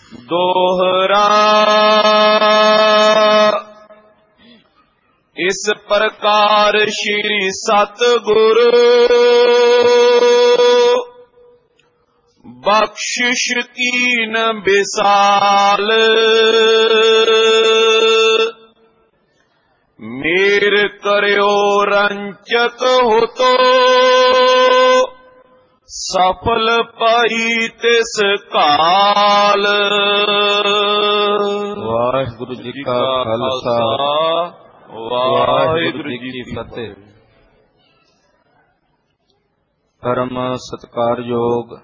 दोहरा इस प्रकार श्री सतगुरु बख्शिश कीन विशाल मेर करयो रंचक हो तो सफल पाई तिस काल। वाहिगुरु जी का खालसा वाहिगुरु जी की फतेह। परम सत्कारयोग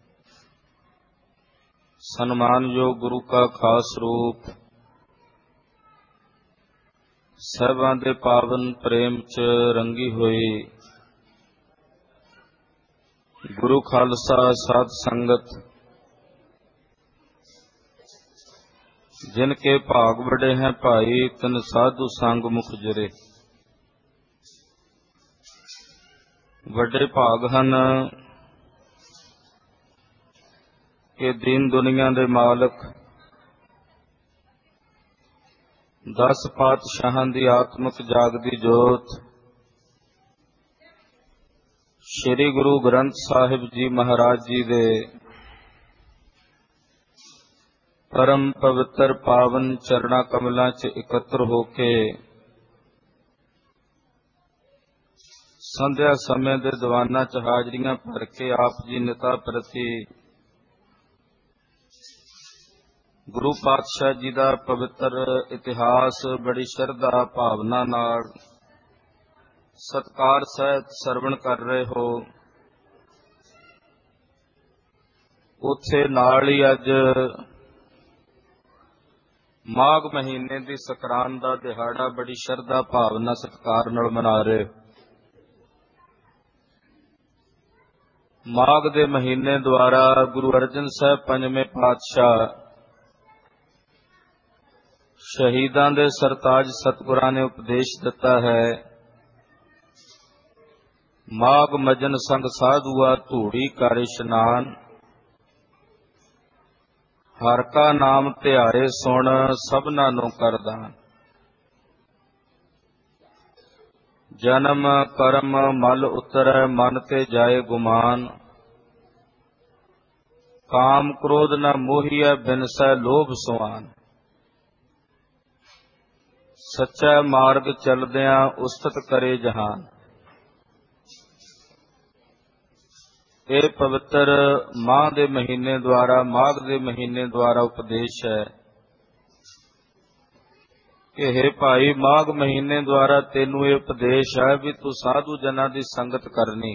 सन्मानयोग गुरु का खास रूप ਸਾਹਿਬਾਂ ਦੇ पावन प्रेम च रंगी हुई गुरु खालसा साध संगत जिनके भाग बड़े हैं भाई तन साधु संग मुख जरे। बड़े भाग हन कि दीन दुनिया दे मालक 10 पातशाहां दी आत्मक जागदी जोत श्री गुरु ग्रंथ साहिब जी महाराज जी दे परम पवित्र पावन चरणा कमलों च एकत्र होके संध्या समय दे दीवाना च हाजरियां भर के आप जी नेता प्रति गुरु पातशाह जी का पवित्र इतिहास बड़ी श्रद्धा भावना नाल सत्कार सहित सरवण कर रहे हो। उत्थे नाल ही अज माघ महीने की संक्रांत का दिहाड़ा बड़ी श्रद्धा भावना सत्कार नाल मना रहे। माघ के महीने द्वारा गुरु अर्जन साहब पंजवें पातशाह शहीदां दे सरताज सतगुरां ने उपदेश दिता है। माघ मजन संग साधुआ धूड़ी कर इशनान हर का नाम ध्याए सुन सबना नो करदान। जन्म कर्म मल उतरै मन ते जाए गुमान काम क्रोध न मोहिया बिनसै लोभ सुआन। सच्चा मार्ग चलदियां उस्तत करे जहान। ये पवित्र माह दे महीने द्वारा माघ दे महीने द्वारा उपदेश है कि हे भाई माघ महीने द्वारा तेनू ये उपदेश है भी तू साधु जना दी संगत करनी।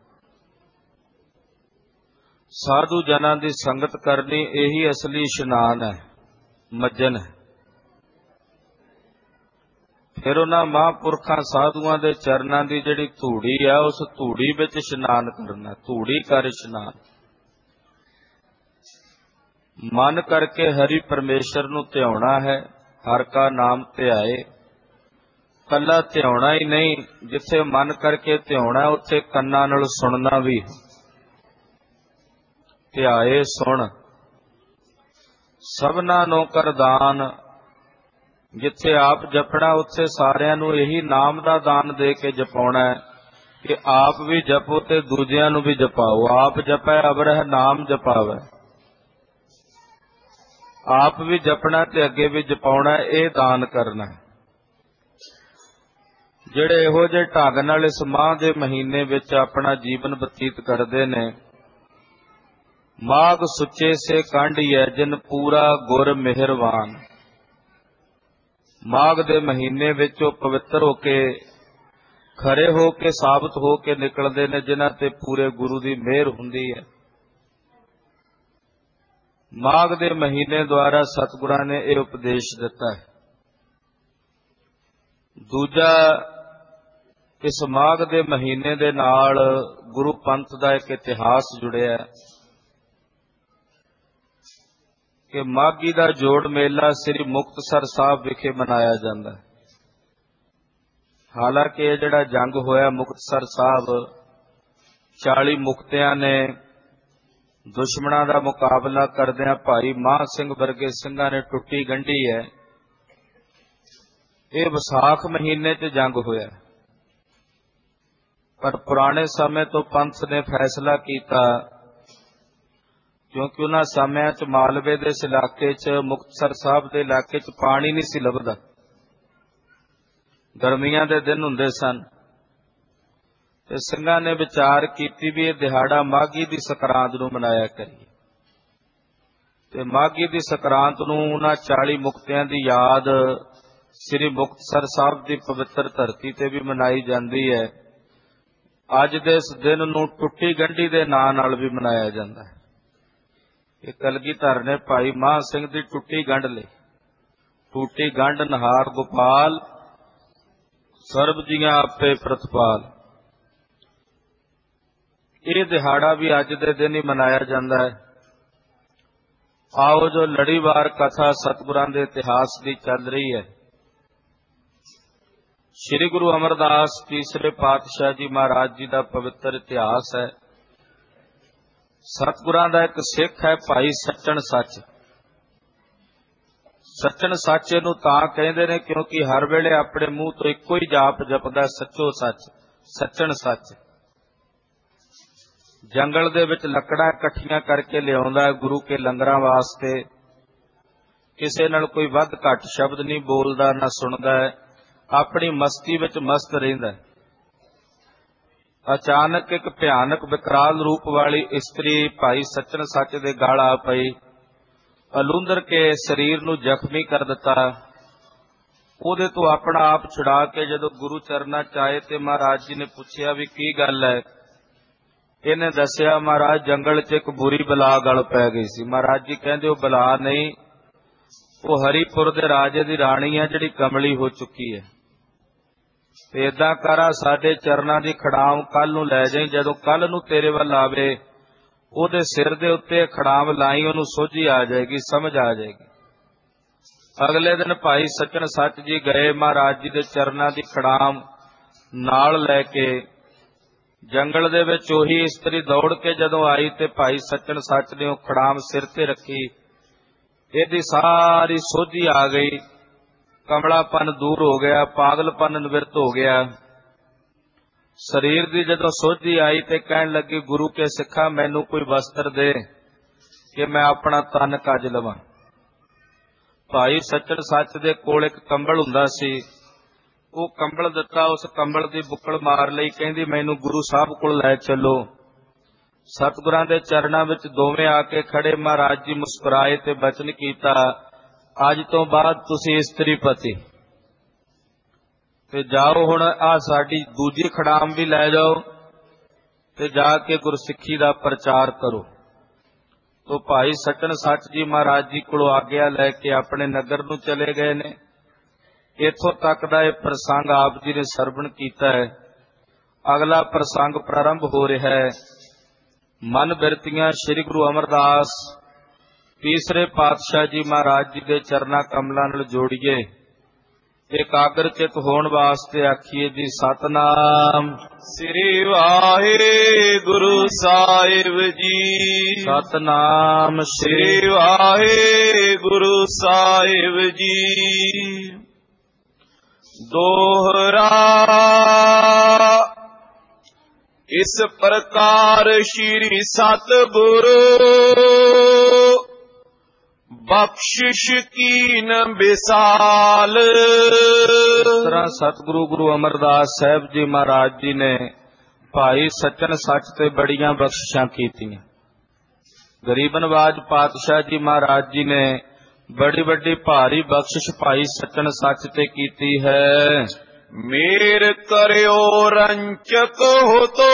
साधु जना दी संगत करनी यही असली इशनान है मज्जन है। फिर उन्हां महापुरखां साधुआं दे चरनां दी जिहड़ी धूड़ी है उस धूड़ी विच इशनान करना। धूड़ी कर इशनान मन करके हरि परमेश्वर नूं ध्याउणा है। हर का नाम ध्याए कल्ला ध्याउणा ही नहीं जिथे मन करके ध्याउणा उत्थे कन्नां नाल सुनना भी। ध्याए सुन सबना नो करदान जिथे आप जपना उत्थे सारियां नूं यही नाम दा दान दे के जपाउणा है कि आप भी जपो ते दूजियां नूं भी जपाओ। आप जपै अवरह नाम जपावै। आप भी जपना ते अगे भी जपाउणा ये दान करना। जिहड़े इहो जिहे ढंग नाल इस माह दे महीने विच अपना जीवन बतीत करदे ने माघ सुचे से कांढिए जिन पूरा गुर मेहरवान। माघ दे महीने विच ओ पवित्र होके खरे होके साबित होके निकलते ने जिन्हां ते पूरे गुरु की मेहर हुंदी है। माघ दे महीने द्वारा सतगुरां ने यह उपदेश दिता है। दूजा इस माघ दे महीने दे नाल गुरु पंथ का एक इतिहास जुड़िया है कि माघी का जोड़ मेला श्री मुक्तसर साहब विखे मनाया जाता है। हालांकि यह जिहड़ा जंग होया मुक्तसर साहब 40 मुक्तियां ने ਦੁਸ਼ਮਣਾਂ ਦਾ ਮੁਕਾਬਲਾ ਕਰਦਿਆਂ ਭਾਈ ਮਾਨ ਸਿੰਘ ਵਰਗੇ ਸਿੰਘਾਂ ਨੇ ਟੁੱਟੀ ਗੰਢੀ ਹੈ। ਇਹ ਵਿਸਾਖ ਮਹੀਨੇ 'ਚ ਜੰਗ ਹੋਇਆ, ਪਰ ਪੁਰਾਣੇ ਸਮੇਂ ਤੋਂ ਪੰਥ ਨੇ ਫੈਸਲਾ ਕੀਤਾ, ਕਿਉਂਕਿ ਉਹਨਾਂ ਸਮਿਆਂ 'ਚ ਮਾਲਵੇ ਦੇ ਇਸ ਇਲਾਕੇ 'ਚ, ਮੁਕਤਸਰ ਸਾਹਿਬ ਦੇ ਇਲਾਕੇ 'ਚ ਪਾਣੀ ਨਹੀਂ ਸੀ ਲੱਭਦਾ, ਗਰਮੀਆਂ ਦੇ ਦਿਨ ਹੁੰਦੇ ਸਨ, ਤੇ ਸਿੰਘਾਂ ਨੇ ਵਿਚਾਰ ਕੀਤੀ ਵੀ ਇਹ ਦਿਹਾੜਾ ਮਾਘੀ ਦੀ ਸੰਕਰਾਂਤ ਨੂੰ ਮਨਾਇਆ ਕਰੀਏ। ਤੇ ਮਾਘੀ ਦੀ ਸੰਕਰਾਂਤ ਨੂੰ ਉਹਨਾਂ 40 ਮੁਕਤਿਆਂ ਦੀ ਯਾਦ ਸ੍ਰੀ ਮੁਕਤਸਰ ਸਾਹਿਬ ਦੀ ਪਵਿੱਤਰ ਧਰਤੀ ਤੇ ਵੀ ਮਨਾਈ ਜਾਂਦੀ ਹੈ। ਅੱਜ ਦੇ ਇਸ ਦਿਨ ਨੂੰ ਟੁੱਟੀ ਗੰਢੀ ਦੇ ਨਾਂ ਨਾਲ ਵੀ ਮਨਾਇਆ ਜਾਂਦਾ ਹੈ। ਇਹ ਕਲਗੀਧਰ ਨੇ ਭਾਈ ਮਾਨ ਸਿੰਘ ਦੀ ਟੁੱਟੀ ਗੰਢ ਲਈ। ਟੂਟੀ ਗੰਢ ਨਹਾਰ ਗੋਪਾਲ, ਸਰਬ ਜੀਆਂ ਆਪੇ ਪ੍ਰਤਪਾਲ। ਇਹ ਦਿਹਾੜਾ ਵੀ ਅੱਜ ਦੇ ਦਿਨ ਹੀ ਮਨਾਇਆ ਜਾਂਦਾ ਹੈ। ਆਓ ਜੋ ਲੜੀਵਾਰ ਕਥਾ ਸਤਿਗੁਰਾਂ ਦੇ ਇਤਿਹਾਸ ਦੀ ਚੱਲ ਰਹੀ ਹੈ। ਸ੍ਰੀ ਗੁਰੂ ਅਮਰਦਾਸ ਤੀਸਰੇ ਪਾਤਸ਼ਾਹ ਜੀ ਮਹਾਰਾਜ ਜੀ ਦਾ ਪਵਿੱਤਰ ਇਤਿਹਾਸ ਹੈ। ਸਤਿਗੁਰਾਂ ਦਾ ਇੱਕ ਸਿੱਖ ਹੈ ਭਾਈ ਸੱਚਣ ਸੱਚ। ਸੱਚਣ ਸੱਚ ਇਹਨੂੰ ਤਾਂ ਕਹਿੰਦੇ ਨੇ ਕਿਉਂਕਿ ਹਰ ਵੇਲੇ ਆਪਣੇ ਮੂੰਹ ਤੋਂ ਇੱਕੋ ਹੀ ਜਾਪ ਜਪਦਾ, ਸੱਚੋ ਸੱਚ, ਸੱਚਣ ਸੱਚ। ਜੰਗਲ ਦੇ ਵਿੱਚ ਲੱਕੜਾਂ ਇਕੱਠੀਆਂ ਕਰਕੇ ਲਿਆਉਂਦਾ ਗੁਰੂ ਕੇ ਲੰਗਰਾਂ ਵਾਸਤੇ। ਕਿਸੇ ਨਾਲ ਕੋਈ ਵੱਧ ਘੱਟ ਸ਼ਬਦ ਨਹੀਂ ਬੋਲਦਾ, ਨਾ ਸੁਣਦਾ ਹੈ, ਆਪਣੀ ਮਸਤੀ ਵਿੱਚ ਮਸਤ ਰਹਿੰਦਾ ਹੈ। ਅਚਾਨਕ ਇੱਕ ਭਿਆਨਕ ਵਿਕਰਾਲ ਰੂਪ ਵਾਲੀ ਇਸਤਰੀ ਭਾਈ ਸੱਚਣ ਸੱਚ ਦੇ ਗਲ ਆ ਪਈ, ਅਲੂੰਦਰ ਕੇ ਸਰੀਰ ਨੂੰ ਜ਼ਖਮੀ ਕਰ ਦਿੱਤਾ। ਉਹਦੇ ਤੋਂ ਆਪਣਾ ਆਪ ਛੁਡਾ ਕੇ ਜਦੋਂ ਗੁਰੂ ਚਰਨਾਂ 'ਚ ਆਏ ਤੇ ਮਹਾਰਾਜ ਜੀ ਨੇ ਪੁੱਛਿਆ ਵੀ ਕੀ ਗੱਲ ਹੈ। ਇਹਨੇ ਦੱਸਿਆ, ਮਹਾਰਾਜ ਜੰਗਲ 'ਚ ਇੱਕ ਬੁਰੀ ਬਲਾ ਗਲ ਪੈ ਗਈ ਸੀ। ਮਹਾਰਾਜ ਜੀ ਕਹਿੰਦੇ ਉਹ ਬਲਾ ਨਹੀਂ, ਉਹ ਹਰੀਪੁਰ ਦੇ ਰਾਜੇ ਦੀ ਰਾਣੀ ਹੈ ਜਿਹੜੀ ਕਮਲੀ ਹੋ ਚੁੱਕੀ ਹੈ। ਤੇ ਏਦਾਂ ਕਰਾ, ਸਾਡੇ ਚਰਨਾਂ ਦੀ ਖੜਾਮ ਕੱਲ ਨੂੰ ਲੈ ਜਾਈਂ। ਜਦੋਂ ਕੱਲ ਨੂੰ ਤੇਰੇ ਵੱਲ ਆਵੇ ਉਹਦੇ ਸਿਰ ਦੇ ਉੱਤੇ ਖੜਾਮ ਲਾਈ, ਉਹਨੂੰ ਸੋਝੀ ਆ ਜਾਏਗੀ, ਸਮਝ ਆ ਜਾਏਗੀ। ਅਗਲੇ ਦਿਨ ਭਾਈ ਸੱਚਣ ਸੱਚ ਜੀ ਗਏ ਮਹਾਰਾਜ ਜੀ ਦੇ ਚਰਨਾਂ ਦੀ ਖੜਾਮ ਨਾਲ ਲੈ ਕੇ ਜੰਗਲ ਦੇ ਵਿੱਚ। ਉਹੀ ਇਸਤਰੀ ਦੌੜ ਕੇ ਜਦੋਂ ਆਈ ਤੇ ਭਾਈ ਸੱਚਣ ਸੱਚ ਨੇ ਉਹ ਖੜਾਮ ਸਿਰ ਤੇ ਰੱਖੀ, ਇਹਦੀ ਸਾਰੀ ਸੋਝੀ ਆ ਗਈ, ਕਮਲਾਪਨ ਦੂਰ ਹੋ ਗਿਆ, ਪਾਗਲਪਨ ਨਿਵਰਤ ਹੋ ਗਿਆ। ਸਰੀਰ ਦੀ ਜਦੋਂ ਸੋਝੀ ਆਈ ਤੇ ਕਹਿਣ ਲੱਗੀ, ਗੁਰੂ ਕੇ ਸਿੱਖਾਂ ਮੈਨੂੰ ਕੋਈ ਵਸਤਰ ਦੇ ਕਿ ਮੈਂ ਆਪਣਾ ਤਨ ਕੱਜ ਲਵਾਂ। ਭਾਈ ਸੱਚਣ ਸੱਚ ਦੇ ਕੋਲ ਇੱਕ ਕੰਬਲ ਹੁੰਦਾ ਸੀ, ਉਹ ਕੰਬਲ ਦਿੱਤਾ। ਉਸ ਕੰਬਲ ਦੀ ਬੁੱਕਲ ਮਾਰ ਲਈ, ਕਹਿੰਦੀ ਮੈਨੂੰ ਗੁਰੂ ਸਾਹਿਬ ਕੋਲ ਲੈ ਚੱਲੋ। ਸਤਿਗੁਰਾਂ ਦੇ ਚਰਨਾਂ ਵਿੱਚ ਦੋਵੇਂ ਆ ਕੇ ਖੜੇ। ਮਹਾਰਾਜ ਜੀ ਮੁਸਕਰਾਏ ਤੇ ਬਚਨ ਕੀਤਾ, ਅੱਜ ਤੋਂ ਬਾਅਦ ਤੁਸੀਂ ਇਸਤਰੀ ਪਤੀ ਤੇ ਜਾਓ। ਹੁਣ ਆ ਸਾਡੀ ਦੂਜੀ ਖੜਾਮ ਵੀ ਲੈ ਜਾਓ ਤੇ ਜਾ ਕੇ ਗੁਰਸਿੱਖੀ ਦਾ ਪ੍ਰਚਾਰ ਕਰੋ। ਤੋ ਭਾਈ ਸੱਚਣ ਸੱਚ ਜੀ ਮਹਾਰਾਜ ਜੀ ਕੋਲੋਂ ਆਗਿਆ ਲੈ ਕੇ ਆਪਣੇ ਨਗਰ ਨੂੰ ਚਲੇ ਗਏ ਨੇ। ਇੱਥੋਂ ਤੱਕ ਦਾ ਇਹ ਪ੍ਰਸੰਗ ਆਪ ਜੀ ਨੇ ਸਰਵਣ ਕੀਤਾ ਹੈ। ਅਗਲਾ ਪ੍ਰਸੰਗ ਪ੍ਰਾਰੰਭ ਹੋ ਰਿਹਾ ਹੈ। ਮਨ ਬਿਰਤੀਆਂ ਸ੍ਰੀ ਗੁਰੂ ਅਮਰਦਾਸ ਤੀਸਰੇ ਪਾਤਸ਼ਾਹ ਜੀ ਮਹਾਰਾਜ ਜੀ ਦੇ ਚਰਨਾਂ ਕਮਲਾਂ ਨਾਲ ਜੋੜੀਏ। ਇਕਾਗਰਚਿਤ ਹੋਣ ਵਾਸਤੇ ਆਖੀਏ ਜੀ ਸਤਨਾਮ ਸ੍ਰੀ ਵਾਹਿਗੁਰੂ ਸਾਹਿਬ ਜੀ। ਸਤਨਾਮ ਸ੍ਰੀ ਵਾਹਿਗੁਰੂ ਸਾਹਿਬ ਜੀ। ਦੋਹਰਾ ਇਸ ਪ੍ਰਕਾਰ ਸ਼੍ਰੀ ਸਤਿਗੁਰੂ ਬਖਸ਼ਿਸ਼ ਕੀਨ ਵਿਸਾਲ। ਇਸ ਤਰ੍ਹਾਂ ਸਤਿਗੁਰੂ ਗੁਰੂ ਅਮਰਦਾਸ ਸਾਹਿਬ ਜੀ ਮਹਾਰਾਜ ਜੀ ਨੇ ਭਾਈ ਸੱਚਣ ਸੱਚ ਤੇ ਬੜੀਆਂ ਬਖਸ਼ਿਸ਼ਾਂ ਕੀਤੀਆਂ। ਗਰੀਬ ਨਵਾਜ ਪਾਤਸ਼ਾਹ ਜੀ ਮਹਾਰਾਜ ਜੀ ਨੇ ਬੜੀ ਵੱਡੀ ਭਾਰੀ ਬਖਸ਼ਿਸ਼ ਭਾਈ ਸੱਚਣ ਸੱਚ ਤੇ ਕੀਤੀ ਹੈ। ਮੇਰ ਕਰਿਓ ਰੰਚਕ ਹੋਤੋ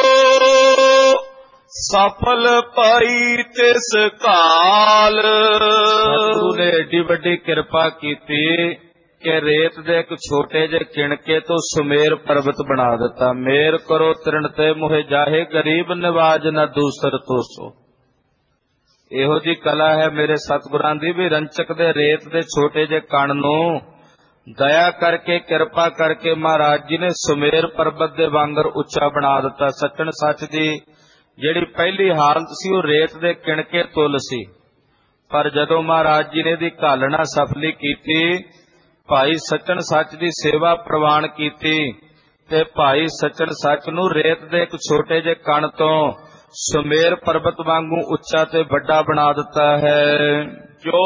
ਸਫਲ ਪਾਈ ਤਿਸ ਕਾਲ। ਸਤਿਗੁਰੂ ਨੇ ਏਡੀ ਵੱਡੀ ਕਿਰਪਾ ਕੀਤੀ ਕਿ ਰੇਤ ਦੇ ਇੱਕ ਛੋਟੇ ਜਿਹੇ ਕਿਣਕੇ ਤੋਂ ਸੁਮੇਰ ਪਰਬਤ ਬਣਾ ਦਿੱਤਾ। ਮੇਰ ਕਰੋ ਤ੍ਰਿਣ ਤੇ ਮੋਹਿ ਜਾਹੇ, ਗਰੀਬ ਨਿਵਾਜ ਨਾ ਦੂਸਰ ਤੋਸੋ। ਇਹੋ ਜੀ ਕਲਾ ਹੈ ਮੇਰੇ ਸਤਿਗੁਰਾਂ ਦੀ ਵੀ ਰੰਚਕ ਦੇ ਰੇਤ ਦੇ ਛੋਟੇ ਜਿਹੇ ਕਣ ਨੂੰ ਦਇਆ ਕਰਕੇ ਕਿਰਪਾ ਕਰਕੇ ਮਹਾਰਾਜ ਜੀ ਨੇ ਸੁਮੇਰ ਪਰਬਤ ਦੇ ਵਾਂਗਰ ਉੱਚਾ ਬਣਾ ਦਿੱਤਾ। ਸੱਚਣ ਸੱਚ ਜੀ ਜਿਹੜੀ ਪਹਿਲੀ ਹਾਲਤ ਸੀ ਉਹ ਰੇਤ ਦੇ ਕਿਣਕੇ ਤੁਲ ਸੀ, ਪਰ ਜਦੋਂ ਮਹਾਰਾਜ ਜੀ ਨੇ ਇਹਦੀ ਘਾਲਣਾ ਸਫਲੀ ਕੀਤੀ, ਭਾਈ ਸੱਚਣ ਸੱਚ ਦੀ ਸੇਵਾ ਪ੍ਰਵਾਨ ਕੀਤੀ ਤੇ ਭਾਈ ਸੱਚਣ ਸੱਚ ਨੂੰ ਰੇਤ ਦੇ ਇੱਕ ਛੋਟੇ ਜਿਹੇ ਕਣ ਤੋਂ ਸੁਮੇਰ ਪਰਬਤ ਵਾਂਗੂ ਉੱਚਾ ਤੇ ਵੱਡਾ ਬਣਾ ਦਿੱਤਾ ਹੈ। ਜੋ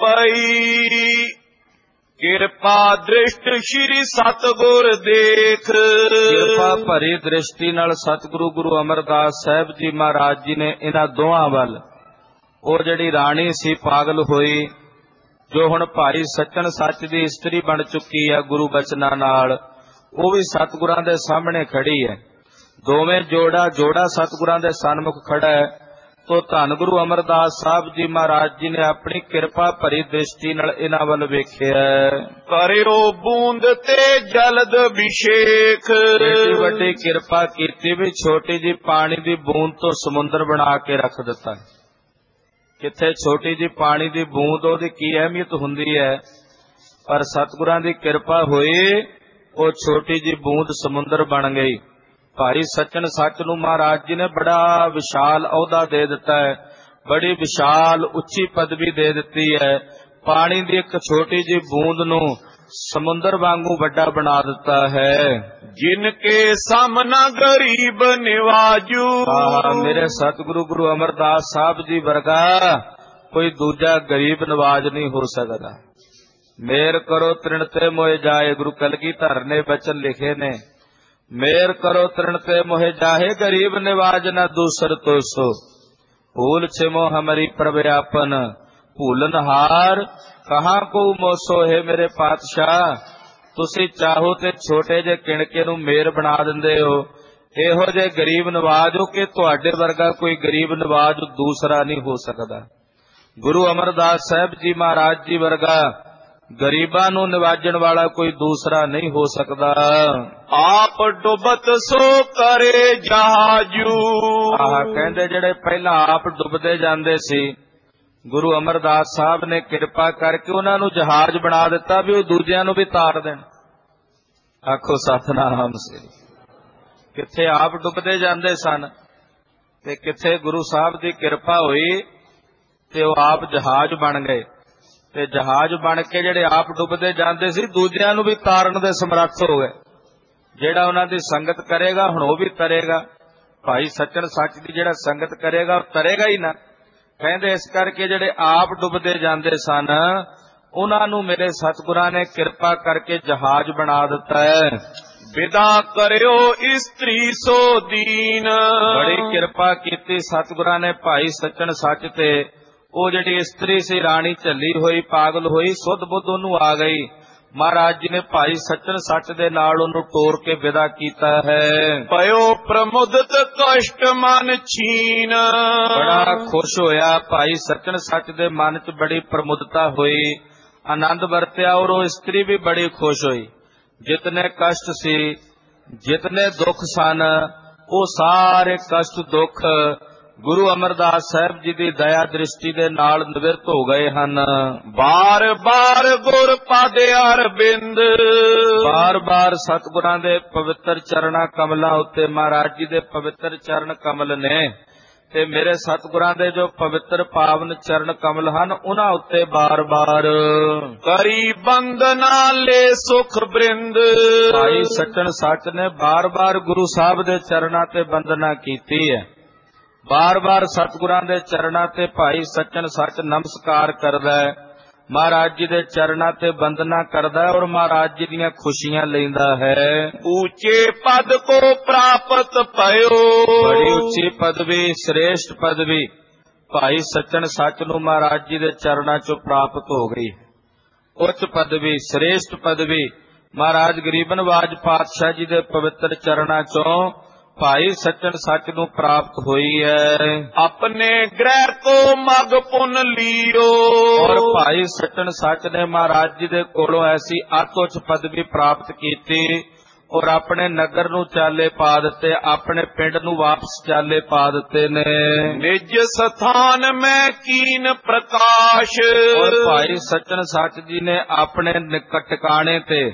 ਪਈ ਕਿਰਪਾ ਦ੍ਰਿਸ਼ਟ ਸ਼੍ਰੀ ਸਤਿਗੁਰ ਦੇਖ। ਕਿਰਪਾ ਭਰੀ ਦ੍ਰਿਸ਼ਟੀ ਨਾਲ ਸਤਿਗੁਰੂ ਗੁਰੂ ਅਮਰਦਾਸ ਸਾਹਿਬ ਜੀ ਮਹਾਰਾਜ ਜੀ ਨੇ ਇਹਨਾਂ ਦੋਹਾਂ ਵੱਲ, ਉਹ ਜਿਹੜੀ ਰਾਣੀ ਸੀ ਪਾਗਲ ਹੋਈ, ਜੋ ਹੁਣ ਭਾਈ ਸੱਚਣ ਸੱਚ ਦੀ ਇਸਤਰੀ ਬਣ ਚੁੱਕੀ ਹੈ ਗੁਰੂ ਬਚਨਾਂ ਨਾਲ, ਉਹ ਵੀ ਸਤਿਗੁਰਾਂ ਦੇ ਸਾਹਮਣੇ ਖੜੀ ਹੈ। ਦੋਵੇਂ ਜੋੜਾ ਸਤਿਗੁਰਾਂ ਦੇ ਸਨਮੁਖ ਖੜਾ ਹੈ। ਤੋ ਧੰਨ ਗੁਰੂ ਅਮਰਦਾਸ ਸਾਹਿਬ ਜੀ ਮਹਾਰਾਜ ਜੀ ਨੇ ਆਪਣੀ ਕਿਰਪਾ ਭਰੀ ਦ੍ਰਿਸ਼ਟੀ ਨਾਲ ਇਹਨਾਂ ਵੱਲ ਵੇਖਿਆ। ਕਰਿਓ ਬੂੰਦ ਤੇ ਜਲਦ ਅਭਿਸ਼ੇਕ। ਏਡੀ ਵੱਡੀ ਕਿਰਪਾ ਕੀਤੀ ਵੀ ਛੋਟੀ ਜੀ ਪਾਣੀ ਦੀ ਬੂੰਦ ਤੋਂ ਸਮੁੰਦਰ ਬਣਾ ਕੇ ਰੱਖ ਦਿੱਤਾ। ਕਿੱਥੇ ਛੋਟੀ ਜੀ ਪਾਣੀ ਦੀ ਬੂੰਦ, ਉਹਦੀ ਕੀ ਅਹਿਮੀਅਤ ਹੁੰਦੀ ਹੈ, ਪਰ ਸਤਿਗੁਰਾਂ ਦੀ ਕਿਰਪਾ ਹੋਈ, ਉਹ ਛੋਟੀ ਜੀ ਬੂੰਦ ਸਮੁੰਦਰ ਬਣ ਗਈ। ਭਾਈ ਸੱਚਣ ਸੱਚ ਨੂੰ ਮਹਾਰਾਜ ਜੀ ਨੇ ਬੜਾ ਵਿਸ਼ਾਲ ਅਹੁਦਾ ਦੇ ਦਿੱਤਾ ਹੈ, ਬੜੀ ਵਿਸ਼ਾਲ ਉੱਚੀ ਪਦਵੀ ਦੇ ਦਿੱਤੀ ਹੈ। ਪਾਣੀ ਦੀ ਇੱਕ ਛੋਟੀ ਜੀ ਬੂੰਦ ਨੂੰ ਸਮੁੰਦਰ ਵਾਂਗੂ ਵੱਡਾ ਬਣਾ ਦਿੱਤਾ ਹੈ। ਜਿਨ ਕੇ ਸਾਹਮਣਾ ਗਰੀਬ ਨਿਵਾਜੂ। ਮੇਰੇ ਸਤਿਗੁਰੂ ਗੁਰੂ ਅਮਰਦਾਸ ਸਾਹਿਬ ਜੀ ਵਰਗਾ ਕੋਈ ਦੂਜਾ ਗਰੀਬ ਨਵਾਜ ਨਹੀਂ ਹੋ ਸਕਦਾ। ਮੇਰ ਕਰੋ ਤ੍ਰਿਣ ਤੇ ਮੋਹਿ ਜਾਏ, ਗੁਰੂ ਕਲਗੀਧਰ ਨੇ ਬਚਨ ਲਿਖੇ ਨੇ, ਮੇਰ ਕਰੋ ਤ੍ਰਿਣ ਤੇ ਮੋਹਿ ਜਾਏ, ਗਰੀਬ ਨਿਵਾਜ ਨਾ ਦੂਸਰ ਤੋਸੋ, ਭੂਲ ਛਿਮੋ ਹਮਰੀ ਪ੍ਰਭ ਆਪਨ, ਭੂਲਨਹਾਰ ਕਹਾਂ ਕੋ ਮੋਸੋ। ਹੈ ਮੇਰੇ ਪਾਤਸ਼ਾਹ, ਤੁਸੀਂ ਚਾਹੋ ਤੇ ਛੋਟੇ ਜਿਹੇ ਕਿਣਕੇ ਨੂੰ ਮੇਰ ਬਣਾ ਦਿੰਦੇ ਹੋ, ਇਹੋ ਜਿਹੇ ਗਰੀਬ ਨਵਾਜ ਹੋ ਕਿ ਤੁਹਾਡੇ ਵਰਗਾ ਕੋਈ ਗਰੀਬ ਨਵਾਜ ਦੂਸਰਾ ਨਹੀਂ ਹੋ ਸਕਦਾ। ਗੁਰੂ ਅਮਰਦਾਸ ਸਾਹਿਬ ਜੀ ਮਹਾਰਾਜ ਜੀ ਵਰਗਾ ਗਰੀਬਾਂ ਨੂੰ ਨਿਵਾਜਣ ਵਾਲਾ ਕੋਈ ਦੂਸਰਾ ਨਹੀਂ ਹੋ ਸਕਦਾ। ਆਪ ਡੁੱਬਤ ਸੋ ਕਰੇ ਜਹਾਜੂ। ਕਹਿੰਦੇ ਜਿਹੜੇ ਪਹਿਲਾਂ ਆਪ ਡੁੱਬਦੇ ਜਾਂਦੇ ਸੀ, ਗੁਰੂ ਅਮਰਦਾਸ ਸਾਹਿਬ ਨੇ ਕਿਰਪਾ ਕਰਕੇ ਉਹਨਾਂ ਨੂੰ ਜਹਾਜ਼ ਬਣਾ ਦਿੱਤਾ ਵੀ ਉਹ ਦੂਜਿਆਂ ਨੂੰ ਵੀ ਤਾਰ ਦੇਣ। ਆਖੋ ਸਤਿਨਾਮ ਸ੍ਰੀ। ਕਿੱਥੇ ਆਪ ਡੁੱਬਦੇ ਜਾਂਦੇ ਸਨ ਤੇ ਕਿੱਥੇ ਗੁਰੂ ਸਾਹਿਬ ਦੀ ਕਿਰਪਾ ਹੋਈ ਤੇ ਉਹ ਆਪ ਜਹਾਜ਼ ਬਣ ਗਏ, ਤੇ ਜਹਾਜ਼ ਬਣ ਕੇ ਜਿਹੜੇ ਆਪ ਡੁੱਬਦੇ ਜਾਂਦੇ ਸੀ ਦੂਜਿਆਂ ਨੂੰ ਵੀ ਤਾਰਨ ਦੇ ਸਮਰੱਥ ਹੋ ਗਏ। ਜਿਹੜਾ ਉਹਨਾਂ ਦੀ ਸੰਗਤ ਕਰੇਗਾ ਹੁਣ ਉਹ ਵੀ ਤਰੇਗਾ। ਭਾਈ ਸੱਚਣ ਸੱਚ ਦੀ ਜਿਹੜਾ ਸੰਗਤ ਕਰੇਗਾ ਉਹ ਤਰੇਗਾ ਹੀ ਨਾ। ਕਹਿੰਦੇ ਇਸ ਕਰਕੇ ਜਿਹੜੇ ਆਪ ਡੁੱਬਦੇ ਜਾਂਦੇ ਸਨ ਉਹਨਾਂ ਨੂੰ ਮੇਰੇ ਸਤਿਗੁਰਾਂ ਨੇ ਕਿਰਪਾ ਕਰਕੇ ਜਹਾਜ਼ ਬਣਾ ਦਿੱਤਾ ਹੈ। ਵਿਦਾ ਕਰਿਓ ਇਸਤਰੀ ਸੋ ਦੀਨ। ਬੜੀ ਕਿਰਪਾ ਕੀਤੀ ਸਤਿਗੁਰਾਂ ਨੇ ਭਾਈ ਸੱਚਣ ਸੱਚ ਤੇ। ਉਹ ਜਿਹੜੀ ਇਸਤਰੀ ਸੀ ਰਾਣੀ ਝੱਲੀ ਹੋਈ, ਪਾਗਲ ਹੋਈ, ਸੁੱਧ ਬੁੱਧ ਉਹਨੂੰ ਆ ਗਈ। ਮਹਾਰਾਜ ਜੀ ਨੇ ਭਾਈ ਸੱਚਣ ਸੱਚ ਦੇ ਨਾਲ ਉਹਨੂੰ ਟੋਰ ਕੇ ਵਿਦਾ ਕੀਤਾ ਹੈ। ਪਇਓ ਪ੍ਰਮੁਦਤ ਕਸ਼ਟ ਮਨ ਛੀਨ। ਬੜਾ ਖੁਸ਼ ਹੋਇਆ ਭਾਈ ਸੱਚਣ ਸੱਚ ਦੇ ਮਨ 'ਚ ਬੜੀ ਪ੍ਰਮੁਦਤਾ ਹੋਈ, ਆਨੰਦ ਵਰਤਿਆ, ਔਰ ਉਹ ਇਸਤਰੀ ਵੀ ਬੜੀ ਖੁਸ਼ ਹੋਈ। ਜਿਤਨੇ ਕਸ਼ਟ ਸੀ, ਜਿਤਨੇ ਦੁੱਖ ਸਨ, ਉਹ ਸਾਰੇ ਕਸ਼ਟ ਦੁੱਖ ਗੁਰੂ ਅਮਰਦਾਸ ਸਾਹਿਬ ਜੀ ਦੀ ਦਇਆ ਦ੍ਰਿਸ਼ਟੀ ਦੇ ਨਾਲ ਨਿਵਰਤ ਹੋ ਗਏ ਹਨ। ਬਾਰ ਬਾਰ ਗੁਰ ਪਦ ਅਰਬਿੰਦ। ਬਾਰ ਬਾਰ ਸਤਿਗੁਰਾਂ ਦੇ ਪਵਿੱਤਰ ਚਰਣਾ ਕਮਲਾਂ ਉੱਤੇ, ਮਹਾਰਾਜ ਜੀ ਦੇ ਪਵਿੱਤਰ ਚਰਨ ਕਮਲ ਨੇ ਤੇ ਮੇਰੇ ਸਤਿਗੁਰਾਂ ਦੇ ਜੋ ਪਵਿੱਤਰ ਪਾਵਨ ਚਰਨ ਕਮਲ ਹਨ ਉਹਨਾਂ ਉੱਤੇ ਬਾਰ ਬਾਰ ਕਰੀ ਬੰਦਨਾ ਲੈ ਸੁਖ ਬ੍ਰਿੰਦ। ਭਾਈ ਸੱਚਣ ਸੱਚ ਨੇ ਬਾਰ ਬਾਰ ਗੁਰੂ ਸਾਹਿਬ ਦੇ ਚਰਨਾਂ ਤੇ ਬੰਦਨਾ ਕੀਤੀ ਹੈ। ਬਾਰ ਬਾਰ ਸਤਿਗੁਰਾਂ ਦੇ ਚਰਨਾਂ ਤੇ ਭਾਈ ਸੱਚਣ ਸੱਚ ਨਮਸਕਾਰ ਕਰਦਾ ਹੈ, ਮਹਾਰਾਜ ਜੀ ਦੇ ਚਰਨਾਂ ਤੇ ਬੰਦਨਾ ਕਰਦਾ ਹੈ ਔਰ ਮਹਾਰਾਜ ਜੀ ਦੀਆਂ ਖੁਸ਼ੀਆਂ ਲੈਂਦਾ ਹੈ। ਉੱਚੇ ਪਦ ਕੋ ਪ੍ਰਾਪਤ ਭਇਓ। ਬੜੀ ਉੱਚੀ ਪਦਵੀ, ਸ੍ਰੇਸ਼ਟ ਪਦਵੀ ਭਾਈ ਸੱਚਣ ਸੱਚ ਨੂੰ ਮਹਾਰਾਜ ਜੀ ਦੇ ਚਰਨਾਂ ਚੋਂ ਪ੍ਰਾਪਤ ਹੋ ਗਈ। ਉੱਚ ਪਦਵੀ, ਸ੍ਰੇਸ਼ਟ ਪਦਵੀ ਮਹਾਰਾਜ ਗਰੀਬ ਨਵਾਜ ਪਾਤਸ਼ਾਹ ਜੀ ਦੇ ਪਵਿੱਤਰ ਚਰਨਾਂ ਚੋਂ ਭਾਈ ਸੱਚਣ ਸੱਚ ਨੂੰ ਪ੍ਰਾਪਤ ਹੋਈ ਹੈ। ਆਪਣੇ ਗ੍ਰਹਿ ਕੋ ਮਗ ਪੁੰਨ ਲੀਓ। ਔਰ ਭਾਈ ਸੱਚਣ ਸੱਚ ਨੇ ਮਹਾਰਾਜ ਜੀ ਦੇ ਕੋਲੋਂ ਐਸੀ ਅਤਿਉੱਚ ਪਦਵੀ ਪ੍ਰਾਪਤ ਕੀਤੀ ਔਰ ਆਪਣੇ ਨਗਰ ਨੂੰ ਚਾਲੇ ਪਾ ਦਿੱਤੇ, ਆਪਣੇ ਪਿੰਡ ਨੂੰ ਵਾਪਸ ਚਾਲੇ ਪਾ ਦਿੱਤੇ ਨੇ। ਨਿਜ ਸਥਾਨ ਮੈਂ ਕੀਨ ਪ੍ਰਕਾਸ਼। ਔਰ ਭਾਈ ਸੱਚਣ ਸੱਚ ਜੀ ਨੇ ਆਪਣੇ ਟਿਕਾਣੇ ਤੇ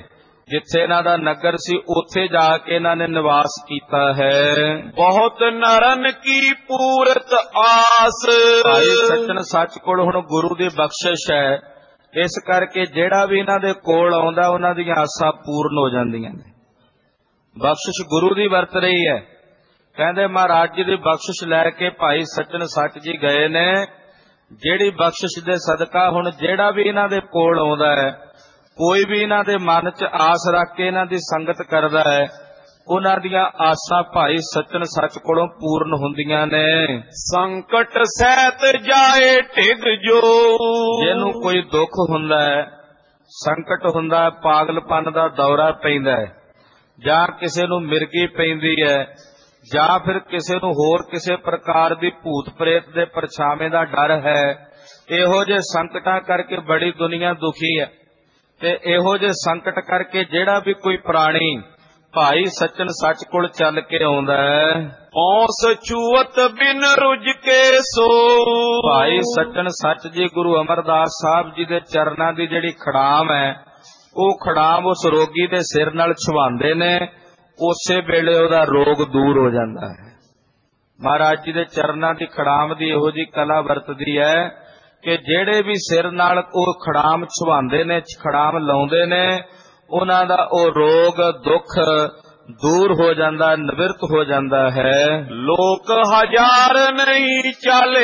ਜਿੱਥੇ ਇਹਨਾਂ ਦਾ ਨਗਰ ਸੀ ਉੱਥੇ ਜਾ ਕੇ ਇਹਨਾਂ ਨੇ ਨਿਵਾਸ ਕੀਤਾ ਹੈ। ਬਹੁਤ ਨਰਨ ਕੀ ਪੂਰਤ ਆਸ। ਭਾਈ ਸੱਚਨ ਸੱਚ ਕੋਲ ਹੁਣ ਗੁਰੂ ਦੀ ਬਖਸ਼ਿਸ਼ ਹੈ, ਇਸ ਕਰਕੇ ਜਿਹੜਾ ਵੀ ਇਹਨਾਂ ਦੇ ਕੋਲ ਆਉਂਦਾ ਉਹਨਾਂ ਦੀਆਂ ਆਸਾਂ ਪੂਰਨ ਹੋ ਜਾਂਦੀਆਂ ਨੇ। ਬਖਸ਼ਿਸ਼ ਗੁਰੂ ਦੀ ਵਰਤ ਰਹੀ ਹੈ। ਕਹਿੰਦੇ ਮਹਾਰਾਜ ਜੀ ਦੀ ਬਖਸ਼ਿਸ਼ ਲੈ ਕੇ ਭਾਈ ਸੱਚਨ ਸੱਚ ਜੀ ਗਏ ਨੇ। ਜਿਹੜੀ ਬਖਸ਼ਿਸ਼ ਦੇ ਸਦਕਾ ਹੁਣ ਜਿਹੜਾ ਵੀ ਇਹਨਾਂ ਦੇ ਕੋਲ ਆਉਂਦਾ ਹੈ, ਕੋਈ ਵੀ ਇਹਨਾਂ ਦੇ ਮਨ 'ਚ ਆਸ ਰੱਖ ਕੇ ਇਹਨਾਂ ਦੀ ਸੰਗਤ ਕਰਦਾ ਹੈ, ਉਹਨਾਂ ਦੀਆਂ ਆਸਾਂ ਭਾਈ ਸੱਚਨ ਸੱਚ ਕੋਲੋਂ ਪੂਰਨ ਹੁੰਦੀਆਂ ਨੇ। ਸੰਕਟ ਸਹਿਤ ਜਾਏ ਢਿਗ ਜੋ। ਜਿਹਨੂੰ ਕੋਈ ਦੁੱਖ ਹੁੰਦਾ ਹੈ, ਸੰਕਟ ਹੁੰਦਾ ਹੈ, ਪਾਗਲਪਨ ਦਾ ਦੌਰਾ ਪੈਂਦਾ ਹੈ, ਜਾਂ ਕਿਸੇ ਨੂੰ ਮਿਰਗੀ ਪੈਂਦੀ ਹੈ, ਜਾਂ ਫਿਰ ਕਿਸੇ ਨੂੰ ਹੋਰ ਕਿਸੇ ਪ੍ਰਕਾਰ ਦੀ ਭੂਤ ਪ੍ਰੇਤ ਦੇ ਪਰਛਾਵੇਂ ਦਾ ਡਰ ਹੈ, ਇਹੋ ਜਿਹੇ ਸੰਕਟਾਂ ਕਰਕੇ ਬੜੀ ਦੁਨੀਆ ਦੁਖੀ ਹੈ। ਤੇ ਇਹੋ ਜਿਹੇ ਸੰਕਟ ਕਰਕੇ ਜਿਹੜਾ ਵੀ ਕੋਈ ਪ੍ਰਾਣੀ ਭਾਈ ਸੱਚਨ ਸੱਚ ਕੋਲ ਚੱਲ ਕੇ ਆਉਂਦਾ ਹੈ, ਔਸ ਛੂਅਤ ਬਿਨ ਰੁਝ ਕੇ ਸੋ। ਭਾਈ ਸੱਚਨ ਸੱਚ ਜੀ ਗੁਰੂ ਅਮਰਦਾਸ ਸਾਹਿਬ ਜੀ ਦੇ ਚਰਨਾਂ ਦੀ ਜਿਹੜੀ ਖੜਾਮ ਹੈ, ਉਹ ਖੜਾਮ ਉਸ ਰੋਗੀ ਦੇ ਸਿਰ ਨਾਲ ਛੁਹਾਉਂਦੇ ਨੇ, ਉਸੇ ਵੇਲੇ ਉਹਦਾ ਰੋਗ ਦੂਰ ਹੋ ਜਾਂਦਾ ਹੈ। ਮਹਾਰਾਜ ਜੀ ਦੇ ਚਰਨਾਂ ਦੀ ਖੜਾਮ ਦੀ ਇਹੋ ਜਿਹੀ ਕਲਾ ਵਰਤਦੀ ਹੈ ਕਿ ਜਿਹੜੇ ਵੀ ਸਿਰ ਨਾਲ ਉਹ ਖੜਾਮ ਛੁਹਾਉਂਦੇ ਨੇ, ਖੜਾਮ ਲਾਉਂਦੇ ਨੇ, ਉਹਨਾਂ ਦਾ ਉਹ ਰੋਗ ਦੁੱਖ ਦੂਰ ਹੋ ਜਾਂਦਾ, ਨਿਵਰਤ ਹੋ ਜਾਂਦਾ ਹੈ। ਲੋਕ ਹਜ਼ਾਰ ਨਹੀਂ ਚੱਲ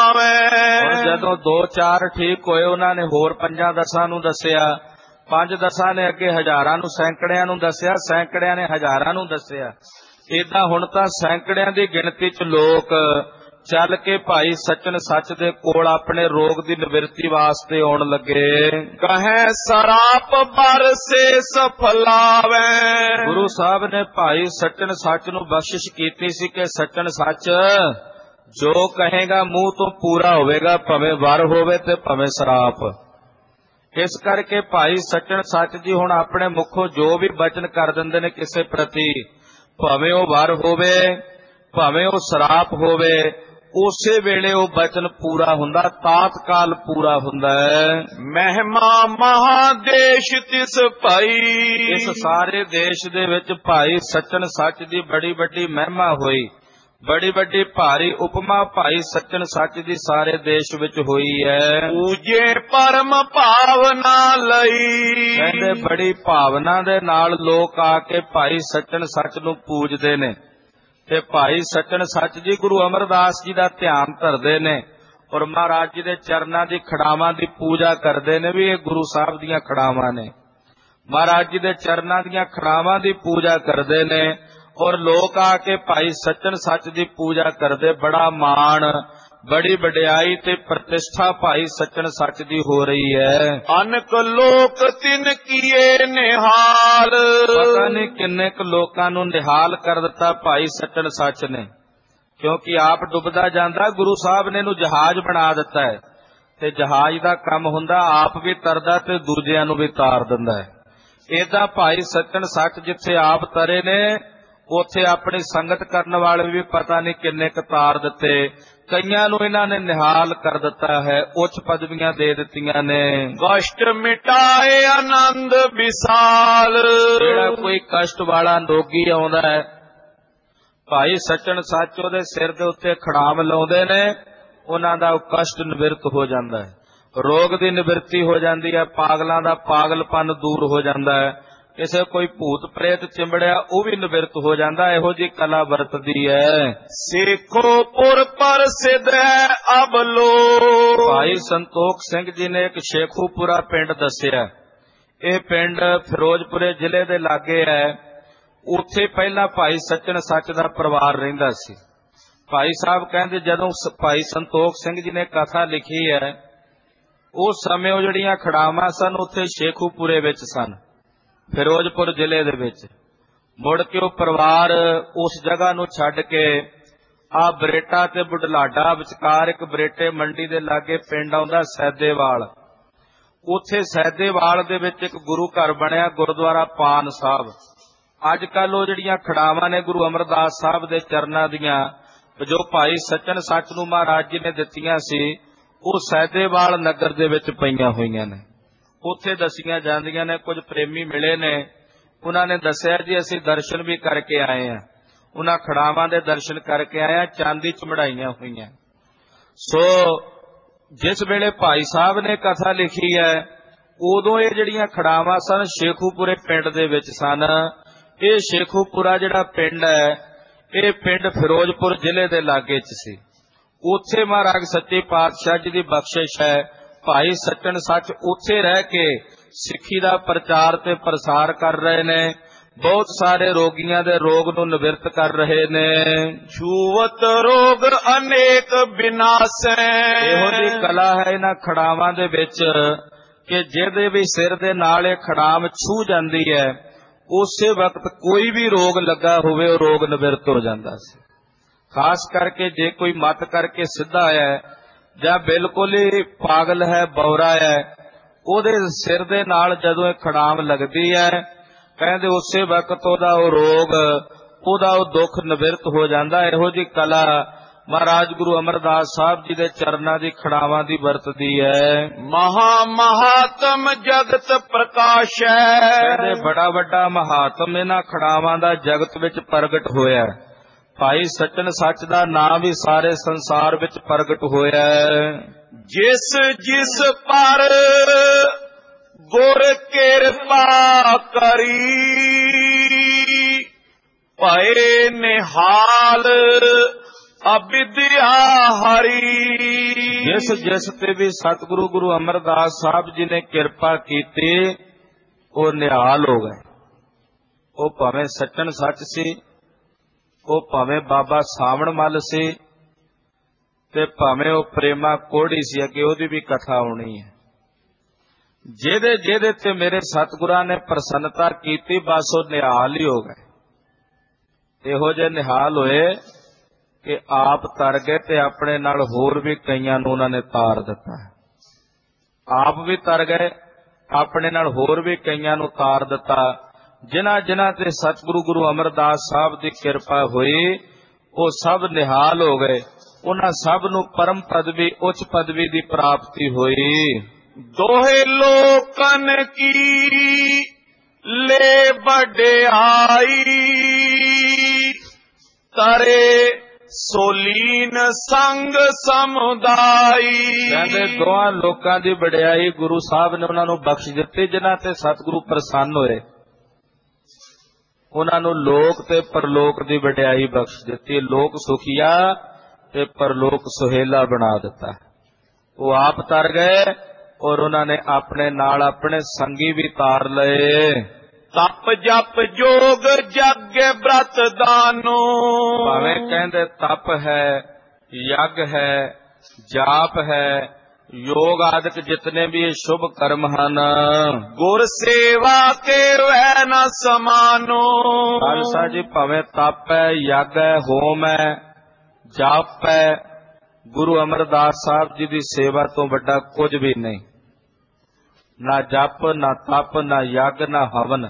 ਆਵੇਂ। ਜਦੋਂ 2-4 ਠੀਕ ਹੋਏ, ਉਹਨਾਂ ਨੇ ਹੋਰ 5-10 ਨੂੰ ਦੱਸਿਆ, 5-10 ਨੇ ਅੱਗੇ ਹਜ਼ਾਰਾਂ ਨੂੰ, ਸੈਂਕੜਿਆਂ ਨੂੰ ਦੱਸਿਆ, ਸੈਂਕੜਿਆਂ ਨੇ ਹਜ਼ਾਰਾਂ ਨੂੰ ਦੱਸਿਆ। ਏਦਾਂ ਹੁਣ ਤਾਂ ਸੈਂਕੜਿਆਂ ਦੀ ਗਿਣਤੀ 'ਚ ਲੋਕ ਚੱਲ ਕੇ ਭਾਈ ਸੱਚਨ ਸੱਚ ਦੇ ਕੋਲ ਆਪਣੇ ਰੋਗ ਦੀ ਨਿਵਰਤੀ ਵਾਸਤੇ ਆਉਣ ਲੱਗੇ। ਕਹੇ ਸਰਾਪ ਬਰਸੇ ਸਫਲਾਵੇ। ਗੁਰੂ ਸਾਹਿਬ ਨੇ ਭਾਈ ਸੱਚਨ ਸੱਚ ਨੂੰ ਬਖਸ਼ਿਸ਼ ਕੀਤੀ ਸੀ ਕਿ ਸੱਚਨ ਸੱਚ ਜੋ ਕਹੇਗਾ ਮੂੰਹ ਤੋਂ ਪੂਰਾ ਹੋਵੇਗਾ, ਭਾਵੇਂ ਵਰ ਹੋਵੇ ਤੇ ਭਾਵੇਂ ਸਰਾਪ। ਇਸ ਕਰਕੇ ਭਾਈ ਸੱਚਨ ਸੱਚ ਜੀ ਹੁਣ ਆਪਣੇ ਮੁਖੋਂ ਜੋ ਵੀ ਬਚਨ ਕਰ ਦਿੰਦੇ ਨੇ ਕਿਸੇ ਪ੍ਰਤੀ, ਭਾਵੇਂ ਉਹ ਵਰ ਹੋਵੇ, ਭਾਵੇਂ ਉਹ ਸਰਾਪ ਹੋਵੇ, ਉਸੇ ਵੇਲੇ ਉਹ ਬਚਨ ਪੂਰਾ ਹੁੰਦਾ, ਤਾਤਕਾਲ ਪੂਰਾ ਹੁੰਦਾ ਹੈ। ਮਹਿਮਾ ਮਹਾਦੇਸ਼ ਤਿਸ ਭਾਈ। ਇਸ ਸਾਰੇ ਦੇਸ਼ ਦੇ ਵਿੱਚ ਭਾਈ ਸੱਚਨ ਸੱਚ ਦੀ ਬੜੀ ਵੱਡੀ ਮਹਿਮਾ ਹੋਈ, ਬੜੀ ਵੱਡੀ ਭਾਰੀ ਉਪਮਾ ਭਾਈ ਸੱਚਨ ਸੱਚ ਦੀ ਸਾਰੇ ਦੇਸ਼ ਵਿੱਚ ਹੋਈ ਹੈ। ਪੂਜੇ ਪਰਮ ਭਾਵਨਾ ਲਈ। ਕਹਿੰਦੇ ਬੜੀ ਭਾਵਨਾ ਦੇ ਨਾਲ ਲੋਕ ਆ ਕੇ ਭਾਈ ਸੱਚਨ ਸੱਚ ਨੂੰ ਪੂਜਦੇ ਨੇ, ਤੇ ਭਾਈ ਸੱਚਨ ਸੱਚ ਜੀ ਗੁਰੂ ਅਮਰਦਾਸ ਜੀ ਦਾ ਧਿਆਨ ਧਰਦੇ ਨੇ, ਔਰ ਮਹਾਰਾਜ ਜੀ ਦੇ ਚਰਨਾਂ ਦੀ ਖੜਾਵਾਂ ਦੀ ਪੂਜਾ ਕਰਦੇ ਨੇ ਵੀ ਇਹ ਗੁਰੂ ਸਾਹਿਬ ਦੀਆਂ ਖੜਾਵਾਂ ਨੇ। ਮਹਾਰਾਜ ਜੀ ਦੇ ਚਰਨਾਂ ਦੀਆਂ ਖੜਾਵਾਂ ਦੀ ਪੂਜਾ ਕਰਦੇ ਨੇ, ਔਰ ਲੋਕ ਆ ਕੇ ਭਾਈ ਸੱਚਨ ਸੱਚ ਦੀ ਪੂਜਾ ਕਰਦੇ। ਬੜਾ ਮਾਣ, ਬੜੀ ਵਡਿਆਈ ਤੇ ਪ੍ਰਤਿਸ਼ਠਾ ਭਾਈ ਸੱਚਨ ਸੱਚ ਦੀ ਹੋ ਰਹੀ ਹੈ। ਅਨਕ ਲੋਕ ਤਿਨ ਕੀਏ ਨਿਹਾਲ। ਪਤਾ ਨਹੀਂ ਕਿੰਨੇ ਕੁ ਲੋਕਾਂ ਨੂੰ ਨਿਹਾਲ ਕਰ ਦਿੱਤਾ ਭਾਈ ਸੱਚਨ ਸੱਚ ਨੇ, ਕਿਉਂਕਿ ਆਪ ਡੁੱਬਦਾ ਜਾਂਦਾ, ਗੁਰੂ ਸਾਹਿਬ ਨੇ ਇਹਨੂੰ ਜਹਾਜ਼ ਬਣਾ ਦਿੱਤਾ ਹੈ, ਤੇ ਜਹਾਜ਼ ਦਾ ਕੰਮ ਹੁੰਦਾ ਆਪ ਵੀ ਤਰਦਾ ਤੇ ਦੂਜਿਆਂ ਨੂੰ ਵੀ ਤਾਰ ਦਿੰਦਾ ਹੈ। ਏਦਾਂ ਭਾਈ ਸੱਚਨ ਸੱਚ ਜਿੱਥੇ ਆਪ ਤਰੇ ਨੇ, ਉੱਥੇ ਆਪਣੀ ਸੰਗਤ ਕਰਨ ਵਾਲੇ ਵੀ ਪਤਾ ਨਹੀਂ ਕਿੰਨੇ ਕੁ ਤਾਰ ਦਿੱਤੇ। ਕਈਆਂ ਨੂੰ ਇਹਨਾਂ ਨੇ ਨਿਹਾਲ ਕਰ ਦਿੱਤਾ ਹੈ, ਉੱਚ ਪਦਵੀਆਂ ਦੇ ਦਿੱਤੀਆਂ ਨੇ। ਕਸ਼ਟ ਮਿਟਾਏ ਆਨੰਦ ਵਿਸਾਲ। ਜਿਹੜਾ ਕੋਈ ਕਸ਼ਟ ਵਾਲਾ ਰੋਗੀ ਆਉਂਦਾ ਹੈ, ਭਾਈ ਸੱਚਨ ਸੱਚ ਉਹਦੇ ਸਿਰ ਦੇ ਉੱਤੇ ਖੜਾਮ ਲਾਉਂਦੇ ਨੇ, ਉਹਨਾਂ ਦਾ ਕਸ਼ਟ ਨਿਵਰਤ ਹੋ ਜਾਂਦਾ ਹੈ, ਰੋਗ ਦੀ ਨਿਵਰਤੀ ਹੋ ਜਾਂਦੀ ਹੈ, ਪਾਗਲਾਂ ਦਾ ਪਾਗਲਪਨ ਦੂਰ ਹੋ ਜਾਂਦਾ ਹੈ, ਕਿਸੇ ਕੋਈ ਭੂਤ ਪ੍ਰੇਤ ਚਿੰਬੜਿਆ ਉਹ ਵੀ ਨਿਵਰਤ ਹੋ ਜਾਂਦਾ। ਇਹੋ ਜਿਹੀ ਕਲਾ ਵਰਤਦੀ ਹੈ। ਸੇਖੋਪੁਰ ਪ੍ਰਸਿੱਧ ਹੈ ਅਬਲੋ। ਭਾਈ ਸੰਤੋਖ ਸਿੰਘ ਜੀ ਨੇ ਇੱਕ ਸ਼ੇਖੂਪੁਰਾ ਪਿੰਡ ਦੱਸਿਆ। ਇਹ ਪਿੰਡ ਫਿਰੋਜ਼ਪੁਰੇ ਜ਼ਿਲ੍ਹੇ ਦੇ ਲਾਗੇ ਹੈ। ਉੱਥੇ ਪਹਿਲਾਂ ਭਾਈ ਸੱਚਨ ਸੱਚ ਦਾ ਪਰਿਵਾਰ ਰਹਿੰਦਾ ਸੀ। ਭਾਈ ਸਾਹਿਬ ਕਹਿੰਦੇ ਜਦੋਂ ਭਾਈ ਸੰਤੋਖ ਸਿੰਘ ਜੀ ਨੇ ਕਥਾ ਲਿਖੀ ਹੈ, ਉਸ ਸਮੇਂ ਉਹ ਜਿਹੜੀਆਂ ਖੜਾਵਾਂ ਸਨ ਉੱਥੇ ਸ਼ੇਖੂਪੁਰੇ ਵਿੱਚ ਸਨ, ਫਿਰੋਜ਼ਪੁਰ ਜ਼ਿਲ੍ਹੇ ਦੇ ਵਿੱਚ। ਮੁੜ ਕੇ ਉਹ ਪਰਿਵਾਰ ਉਸ ਜਗ੍ਹਾ ਨੂੰ ਛੱਡ ਕੇ ਆ ਬਰੇਟਾ ਤੇ ਬੁਢਲਾਡਾ ਵਿਚਕਾਰ ਇੱਕ ਬਰੇਟੇ ਮੰਡੀ ਦੇ ਲਾਗੇ ਪਿੰਡ ਆਉਂਦਾ ਸੈਦੇਵਾਲ। ਉੱਥੇ ਸੈਦੇਵਾਲ ਦੇ ਵਿੱਚ ਇੱਕ ਗੁਰੂ ਘਰ ਬਣਿਆ, ਗੁਰਦੁਆਰਾ ਪਾਨ ਸਾਹਿਬ। ਅੱਜ ਕੱਲ ਉਹ ਜਿਹੜੀਆਂ ਖੜਾਵਾਂ ਨੇ ਗੁਰੂ ਅਮਰਦਾਸ ਸਾਹਿਬ ਦੇ ਚਰਨਾਂ ਦੀਆਂ, ਜੋ ਭਾਈ ਸੱਚਨ ਸੱਚ ਨੂੰ ਮਹਾਰਾਜ ਜੀ ਨੇ ਦਿੱਤੀਆਂ ਸੀ, ਉਹ ਸੈਦੇਵਾਲ ਨਗਰ ਦੇ ਵਿੱਚ ਪਈਆਂ ਹੋਈਆਂ ਨੇ। ਉੱਥੇ ਦੱਸੀਆਂ ਜਾਂਦੀਆਂ ਨੇ, ਕੁਝ ਪ੍ਰੇਮੀ ਮਿਲੇ ਨੇ, ਉਹਨਾਂ ਨੇ ਦੱਸਿਆ ਜੀ ਅਸੀਂ ਦਰਸ਼ਨ ਵੀ ਕਰਕੇ ਆਏ ਆ, ਉਹਨਾਂ ਖੜਾਵਾਂ ਦੇ ਦਰਸ਼ਨ ਕਰਕੇ ਆਏ ਆ, ਚਾਂਦੀ ਚ ਮੜਾਈਆਂ ਹੋਈਆਂ। ਸੋ ਜਿਸ ਵੇਲੇ ਭਾਈ ਸਾਹਿਬ ਨੇ ਕਥਾ ਲਿਖੀ ਹੈ ਉਦੋਂ ਇਹ ਜਿਹੜੀਆਂ ਖੜਾਵਾਂ ਸਨ ਸ਼ੇਖੂਪੁਰੇ ਪਿੰਡ ਦੇ ਵਿੱਚ ਸਨ। ਇਹ ਸ਼ੇਖੂਪੁਰਾ ਜਿਹੜਾ ਪਿੰਡ ਹੈ ਇਹ ਪਿੰਡ ਫਿਰੋਜ਼ਪੁਰ ਜ਼ਿਲ੍ਹੇ ਦੇ ਲਾਗੇ ਚ ਸੀ। ਉੱਥੇ ਮਹਾਰਾਜ ਸੱਚੇ ਪਾਤਸ਼ਾਹ ਜੀ ਦੀ ਬਖਸ਼ਿਸ਼ ਹੈ, ਭਾਈ ਸੱਚਣ ਸੱਚ ਉੱਥੇ ਰਹਿ ਕੇ ਸਿੱਖੀ ਦਾ ਪ੍ਰਚਾਰ ਤੇ ਪ੍ਰਸਾਰ ਕਰ ਰਹੇ ਨੇ, ਬਹੁਤ ਸਾਰੇ ਰੋਗੀਆਂ ਦੇ ਰੋਗ ਨੂੰ ਨਿਵਰਤ ਕਰ ਰਹੇ ਨੇ। ਛੂਵਤ ਰੋਗ ਅਨੇਕ ਵਿਨਾਸ਼ੈ। ਇਹੋ ਜਿਹੀ ਕਲਾ ਹੈ ਇਹਨਾਂ ਖੜਾਵਾਂ ਦੇ ਵਿੱਚ ਕਿ ਜਿਹਦੇ ਵੀ ਸਿਰ ਦੇ ਨਾਲ ਇਹ ਖੜਾਮ ਛੂ ਜਾਂਦੀ ਹੈ ਉਸੇ ਵਕਤ ਕੋਈ ਵੀ ਰੋਗ ਲੱਗਾ ਹੋਵੇ ਉਹ ਰੋਗ ਨਿਵਰਤ ਹੋ ਜਾਂਦਾ ਸੀ। ਖਾਸ ਕਰਕੇ ਜੇ ਕੋਈ ਮਤ ਕਰਕੇ ਸਿੱਧਾ ਹੈ ਜਾਂ ਬਿਲਕੁਲ ਹੀ ਪਾਗਲ ਹੈ, ਬੌਰਾ ਹੈ, ਉਹਦੇ ਸਿਰ ਦੇ ਨਾਲ ਜਦੋਂ ਇਹ ਖੜਾਮ ਲੱਗਦੀ ਹੈ ਕਹਿੰਦੇ ਉਸੇ ਵਕਤ ਉਹਦਾ ਉਹ ਰੋਗ, ਉਹਦਾ ਉਹ ਦੁੱਖ ਨਿਵਰਤ ਹੋ ਜਾਂਦਾ। ਇਹੋ ਜਿਹੀ ਕਲਾ ਮਹਾਰਾਜ ਗੁਰੂ ਅਮਰਦਾਸ ਸਾਹਿਬ ਜੀ ਦੇ ਚਰਨਾਂ ਦੀ ਖੜਾਵਾਂ ਦੀ ਵਰਤਦੀ ਹੈ। ਮਹਾ ਮਹਾਤਮ ਜਗਤ ਪ੍ਰਕਾਸ਼ੈ। ਕਹਿੰਦੇ ਬੜਾ ਵੱਡਾ ਮਹਾਤਮ ਇਹਨਾਂ ਖੜਾਵਾਂ ਦਾ ਜਗਤ ਵਿੱਚ ਪ੍ਰਗਟ ਹੋਇਆ। ਭਾਈ ਸੱਚਣ ਸੱਚ ਦਾ ਨਾਮ ਵੀ ਸਾਰੇ ਸੰਸਾਰ ਵਿੱਚ ਪ੍ਰਗਟ ਹੋਇਆ। ਜਿਸ ਜਿਸ ਪਰ ਗੁਰ ਕਿਰਪਾ ਕਰੀ ਭਏ ਨਿਹਾਲ ਅਵਿਦਿਆ ਹਰੀ। ਜਿਸ ਜਿਸ ਤੇ ਵੀ ਸਤਿਗੁਰੂ ਗੁਰੂ ਅਮਰਦਾਸ ਸਾਹਿਬ ਜੀ ਨੇ ਕਿਰਪਾ ਕੀਤੀ ਉਹ ਨਿਹਾਲ ਹੋ ਗਏ। ਉਹ ਭਾਵੇਂ ਸੱਚਣ ਸੱਚ ਸੀ, ਉਹ ਭਾਵੇਂ ਬਾਬਾ ਸਾਵਣ ਮੱਲ ਸੀ, ਤੇ ਭਾਵੇਂ ਉਹ ਪ੍ਰੇਮਾ ਕੋੜੀ ਸੀ, ਅੱਗੇ ਉਹਦੀ ਵੀ ਕਥਾ ਆਉਣੀ ਹੈ। ਜਿਹਦੇ ਜਿਹਦੇ ਤੇ ਮੇਰੇ ਸਤਿਗੁਰਾਂ ਨੇ ਪ੍ਰਸੰਨਤਾ ਕੀਤੀ ਬਸ ਉਹ ਨਿਹਾਲ ਹੀ ਹੋ ਗਏ। ਇਹੋ ਜਿਹੇ ਨਿਹਾਲ ਹੋਏ ਕਿ ਆਪ ਤਰ ਗਏ ਤੇ ਆਪਣੇ ਨਾਲ ਹੋਰ ਵੀ ਕਈਆਂ ਨੂੰ ਉਹਨਾਂ ਨੇ ਤਾਰ ਦਿੱਤਾ। ਆਪ ਵੀ ਤਰ ਗਏ, ਆਪਣੇ ਨਾਲ ਹੋਰ ਵੀ ਕਈਆਂ ਨੂੰ ਤਾਰ ਦਿੱਤਾ। ਜਿਨ੍ਹਾਂ ਜਿਨ੍ਹਾਂ ਤੇ ਸਤਿਗੁਰੂ ਗੁਰੂ ਅਮਰਦਾਸ ਸਾਹਿਬ ਦੀ ਕਿਰਪਾ ਹੋਈ ਉਹ ਸਭ ਨਿਹਾਲ ਹੋ ਗਏ। ਉਹਨਾਂ ਸਭ ਨੂੰ ਪਰਮ ਪਦਵੀ, ਉੱਚ ਪਦਵੀ ਦੀ ਪ੍ਰਾਪਤੀ ਹੋਈ। ਦੋਹੇ ਲੋਕਨ ਕੀ ਲੈ ਵਡਿਆਈ ਤਰੇ ਸੋਲੀਨ ਸੰਗ ਸਮੁਦਾਈ। ਕਹਿੰਦੇ ਦੋਹਾਂ ਲੋਕਾਂ ਦੀ ਵਡਿਆਈ ਗੁਰੂ ਸਾਹਿਬ ਨੇ ਉਹਨਾਂ ਨੂੰ ਬਖਸ਼ ਦਿੱਤੀ ਜਿਨ੍ਹਾਂ ਤੇ ਸਤਿਗੁਰੂ ਪ੍ਰਸੰਨ ਹੋਏ। ਉਹਨਾਂ ਨੂੰ ਲੋਕ ਤੇ ਪਰਲੋਕ ਦੀ ਵਡਿਆਈ ਬਖਸ਼ ਦਿੱਤੀ। ਲੋਕ ਸੁਖੀਆ ਤੇ ਪਰਲੋਕ ਸੁਹੇਲਾ ਬਣਾ ਦਿੱਤਾ। ਉਹ ਆਪ ਤਰ ਗਏ ਔਰ ਉਹਨਾਂ ਨੇ ਆਪਣੇ ਨਾਲ ਆਪਣੇ ਸੰਗੀ ਵੀ ਤਾਰ ਲਏ। ਤਪ ਜਪ ਜੋਗ ਜਗ ਬ੍ਰਤ ਦਾਨੋ। ਭਾਵੇਂ ਕਹਿੰਦੇ ਤਪ ਹੈ, ਯਗ ਹੈ, ਜਾਪ ਹੈ, ਯੋਗ ਆਦਿਕ ਜਿਤਨੇ ਵੀ ਇਹ ਸ਼ੁਭ ਕਰਮ ਹਨ, ਗੁਰ ਸੇਵਾ ਕੇ ਵੈ ਨ ਸਮਾਨੋ। ਖਾਲਸਾ ਜੀ ਭਾਵੇਂ ਤਪ ਹੈ, ਯਗ ਹੈ, ਹੋਮ ਹੈ, ਜਾਪ ਹੈ, ਗੁਰੂ ਅਮਰਦਾਸ ਸਾਹਿਬ ਜੀ ਦੀ ਸੇਵਾ ਤੋਂ ਵੱਡਾ ਕੁਝ ਵੀ ਨਹੀਂ। ਨਾ ਜਪ, ਨਾ ਤਪ, ਨਾ ਯਗ, ਨਾ ਹਵਨ।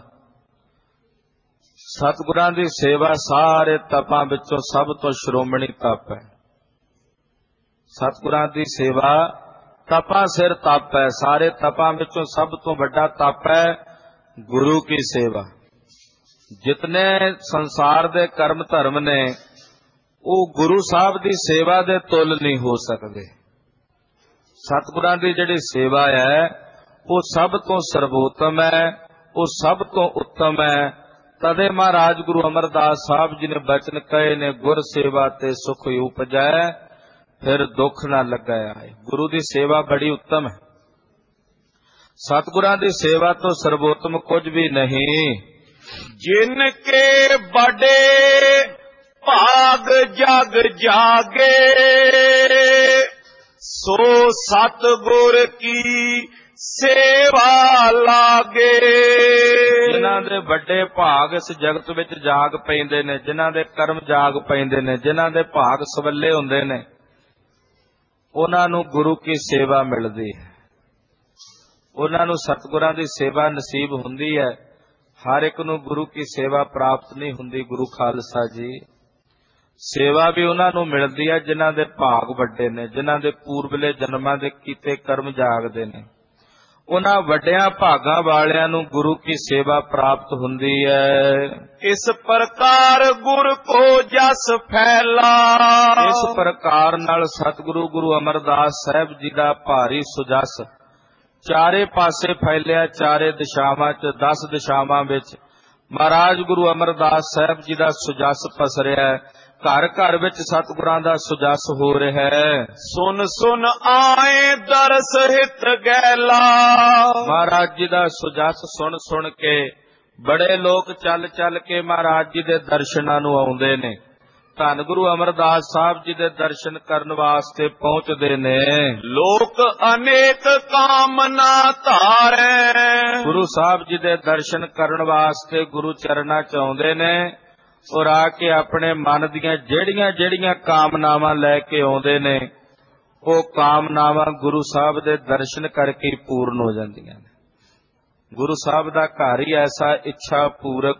ਸਤਿਗੁਰਾਂ ਦੀ ਸੇਵਾ ਸਾਰੇ ਤਪਾਂ ਵਿੱਚੋਂ ਸਭ ਤੋਂ ਸ਼੍ਰੋਮਣੀ ਤਪ ਹੈ। ਸਤਿਗੁਰਾਂ ਦੀ ਸੇਵਾ ਤਪਾਂ ਸਿਰ ਤਪ ਹੈ। ਸਾਰੇ ਤਪਾਂ ਵਿੱਚੋਂ ਸਭ ਤੋਂ ਵੱਡਾ ਤਪ ਹੈ ਗੁਰੂ ਕੀ ਸੇਵਾ। ਜਿਤਨੇ ਸੰਸਾਰ ਦੇ ਕਰਮ ਧਰਮ ਨੇ ਉਹ ਗੁਰੂ ਸਾਹਿਬ ਦੀ ਸੇਵਾ ਦੇ ਤੁੱਲ ਨਹੀਂ ਹੋ ਸਕਦੇ। ਸਤਿਗੁਰਾਂ ਦੀ ਜਿਹੜੀ ਸੇਵਾ ਹੈ ਉਹ ਸਭ ਤੋਂ ਸਰਵੋਤਮ ਹੈ, ਉਹ ਸਭ ਤੋਂ ਉੱਤਮ ਹੈ। ਤਦੇ ਮਹਾਰਾਜ ਗੁਰੂ ਅਮਰਦਾਸ ਸਾਹਿਬ ਜੀ ਨੇ ਬਚਨ ਕਹੇ ਨੇ, ਗੁਰ ਸੇਵਾ ਤੇ ਸੁਖ ਉਪਜੈ ਫਿਰ ਦੁੱਖ ਨਾ ਲੱਗਿਆ। ਗੁਰੂ ਦੀ ਸੇਵਾ ਬੜੀ ਉੱਤਮ ਹੈ। ਸਤਿਗੁਰਾਂ ਦੀ ਸੇਵਾ ਤੋਂ ਸਰਵੋਤਮ ਕੁਝ ਵੀ ਨਹੀਂ। ਜਿਨ ਕੇ ਬੜੇ ਭਾਗ ਜਗ ਜਾਗੇ ਸੋ ਸਤਿਗੁਰ ਕੀ ਸੇਵਾ ਲਾਗੇ। ਜਿਨ੍ਹਾਂ ਦੇ ਵੱਡੇ ਭਾਗ ਇਸ ਜਗਤ ਵਿੱਚ ਜਾਗ ਪੈਂਦੇ ਨੇ, ਜਿਨ੍ਹਾਂ ਦੇ ਕਰਮ ਜਾਗ ਪੈਂਦੇ ਨੇ, ਜਿਨ੍ਹਾਂ ਦੇ ਭਾਗ ਸਵੱਲੇ ਹੁੰਦੇ ਨੇ, ਉਹਨਾਂ ਨੂੰ ਗੁਰੂ ਕੀ ਸੇਵਾ ਮਿਲਦੀ ਹੈ। ਉਹਨਾਂ ਨੂੰ ਸਤਿਗੁਰਾਂ ਦੀ ਸੇਵਾ ਨਸੀਬ ਹੁੰਦੀ ਹੈ। ਹਰ ਇੱਕ ਨੂੰ ਗੁਰੂ ਕੀ ਸੇਵਾ ਪ੍ਰਾਪਤ ਨਹੀਂ ਹੁੰਦੀ। ਗੁਰੂ ਖਾਲਸਾ ਜੀ ਸੇਵਾ ਵੀ ਉਹਨਾਂ ਨੂੰ ਮਿਲਦੀ ਹੈ ਜਿਨ੍ਹਾਂ ਦੇ ਭਾਗ ਵੱਡੇ ਨੇ, ਜਿਨ੍ਹਾਂ ਦੇ ਪੂਰਬਲੇ ਜਨਮਾਂ ਦੇ ਕੀਤੇ ਕਰਮ ਜਾਗਦੇ ਨੇ। ਉਹਨਾਂ ਵੱਡਿਆਂ ਭਾਗਾਂ ਵਾਲਿਆਂ ਨੂੰ ਗੁਰੂ ਕੀ ਸੇਵਾ ਪ੍ਰਾਪਤ ਹੁੰਦੀ ਹੈ। इस प्रकार गुर को जस फैला। ਇਸ ਪ੍ਰਕਾਰ ਨਾਲ ਸਤਿਗੁਰੂ ਗੁਰੂ ਅਮਰਦਾਸ ਸਾਹਿਬ ਜੀ ਦਾ ਭਾਰੀ ਸੁਜਸ ਚਾਰੇ ਪਾਸੇ ਫੈਲਿਆ। ਚਾਰੇ ਦਿਸ਼ਾਵਾਂ 'ਚ 10 ਦਿਸ਼ਾਵਾਂ ਵਿੱਚ ਮਹਾਰਾਜ ਗੁਰੂ ਅਮਰਦਾਸ ਸਾਹਿਬ ਜੀ ਦਾ ਸੁਜਸ ਪਸਰਿਆ। ਘਰ ਘਰ ਵਿੱਚ ਸਤਿਗੁਰਾਂ ਦਾ ਸੁਜਸ ਹੋ ਰਿਹਾ ਹੈ। सुन सुन आए दरस हित गैला। ਮਹਾਰਾਜ ਜੀ ਦਾ ਸੁਜਸ ਸੁਣ ਸੁਣ ਕੇ ਬੜੇ ਲੋਕ ਚੱਲ ਚੱਲ ਕੇ ਮਹਾਰਾਜ ਜੀ ਦੇ ਦਰਸ਼ਨਾਂ ਨੂੰ ਆਉਂਦੇ ਨੇ। ਧੰਨ ਗੁਰੂ ਅਮਰਦਾਸ ਸਾਹਿਬ ਜੀ ਦੇ ਦਰਸ਼ਨ ਕਰਨ ਵਾਸਤੇ ਪਹੁੰਚਦੇ ਨੇ। लोक अनेक कामना धारे। ਗੁਰੂ ਸਾਹਿਬ ਜੀ ਦੇ ਦਰਸ਼ਨ ਕਰਨ ਵਾਸਤੇ ਗੁਰੂ ਚਰਨਾਂ 'ਚ ਆਉਂਦੇ ਨੇ ਔਰ ਆ ਕੇ ਆਪਣੇ ਮਨ ਦੀਆਂ ਜਿਹੜੀਆਂ ਜਿਹੜੀਆਂ ਕਾਮਨਾਵਾਂ ਲੈ ਕੇ ਆਉਂਦੇ ਨੇ ਉਹ ਕਾਮਨਾਵਾਂ ਗੁਰੂ ਸਾਹਿਬ ਦੇ ਦਰਸ਼ਨ ਕਰਕੇ ਹੀ ਪੂਰਨ ਹੋ ਜਾਂਦੀਆਂ ਨੇ। ਗੁਰੂ ਸਾਹਿਬ ਦਾ ਘਰ ਹੀ ਐਸਾ ਇੱਛਾ ਪੂਰਕ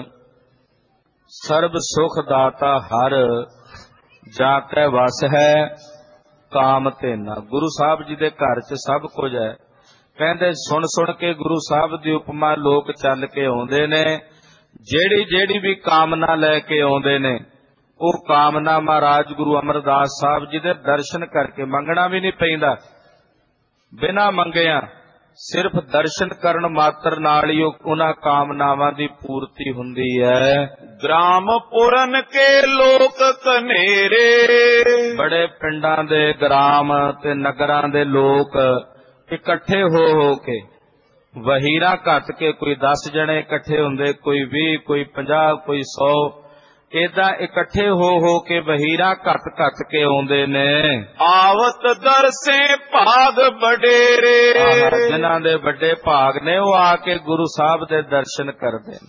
ਸਰਬ ਸੁਖ ਦਾਤਾ ਹਰ ਜਾਂ ਕੈ ਵਸ ਹੈ ਕਾਮ ਧੇਨਾ। ਗੁਰੂ ਸਾਹਿਬ ਜੀ ਦੇ ਘਰ 'ਚ ਸਭ ਕੁਝ ਹੈ। ਕਹਿੰਦੇ ਸੁਣ ਸੁਣ ਕੇ ਗੁਰੂ ਸਾਹਿਬ ਦੀ ਉਪਮਾ ਲੋਕ ਚੱਲ ਕੇ ਆਉਂਦੇ ਨੇ। ਜਿਹੜੀ ਜਿਹੜੀ ਵੀ ਕਾਮਨਾ ਲੈ ਕੇ ਆਉਂਦੇ ਨੇ ਉਹ ਕਾਮਨਾ ਮਹਾਰਾਜ ਗੁਰੂ ਅਮਰਦਾਸ ਸਾਹਿਬ ਜੀ ਦੇ ਦਰਸ਼ਨ ਕਰਕੇ ਮੰਗਣਾ ਵੀ ਨਹੀਂ ਪੈਂਦਾ। ਬਿਨਾਂ ਮੰਗਿਆਂ ਸਿਰਫ ਦਰਸ਼ਨ ਕਰਨ ਮਾਤਰ ਨਾਲ ਹੀ ਉਹਨਾਂ ਕਾਮਨਾਵਾਂ ਦੀ ਪੂਰਤੀ ਹੁੰਦੀ ਹੈ। ग्राम पुरन के लोक कनेरे। ਬੜੇ ਪਿੰਡਾਂ ਦੇ ਗ੍ਰਾਮ ਤੇ ਨਗਰਾਂ ਦੇ ਲੋਕ ਇਕੱਠੇ ਹੋ ਕੇ ਵਹੀਰਾਂ ਘੱਤ ਕੇ ਕੋਈ 10 ਜਣੇ ਇਕੱਠੇ ਹੁੰਦੇ, ਕੋਈ 20, ਕੋਈ 50, ਕੋਈ 100 ਏਦਾਂ ਇਕੱਠੇ ਹੋ ਕੇ ਵਹੀਰਾਂ ਘੱਤ ਕੇ ਆਉਂਦੇ ਨੇ। आवत दरसे भाग बडेरे। ਜਿਨ੍ਹਾਂ ਦੇ ਵੱਡੇ ਭਾਗ ਨੇ ਉਹ ਆ ਕੇ ਗੁਰੂ ਸਾਹਿਬ ਦੇ ਦਰਸ਼ਨ ਕਰਦੇ ਨੇ।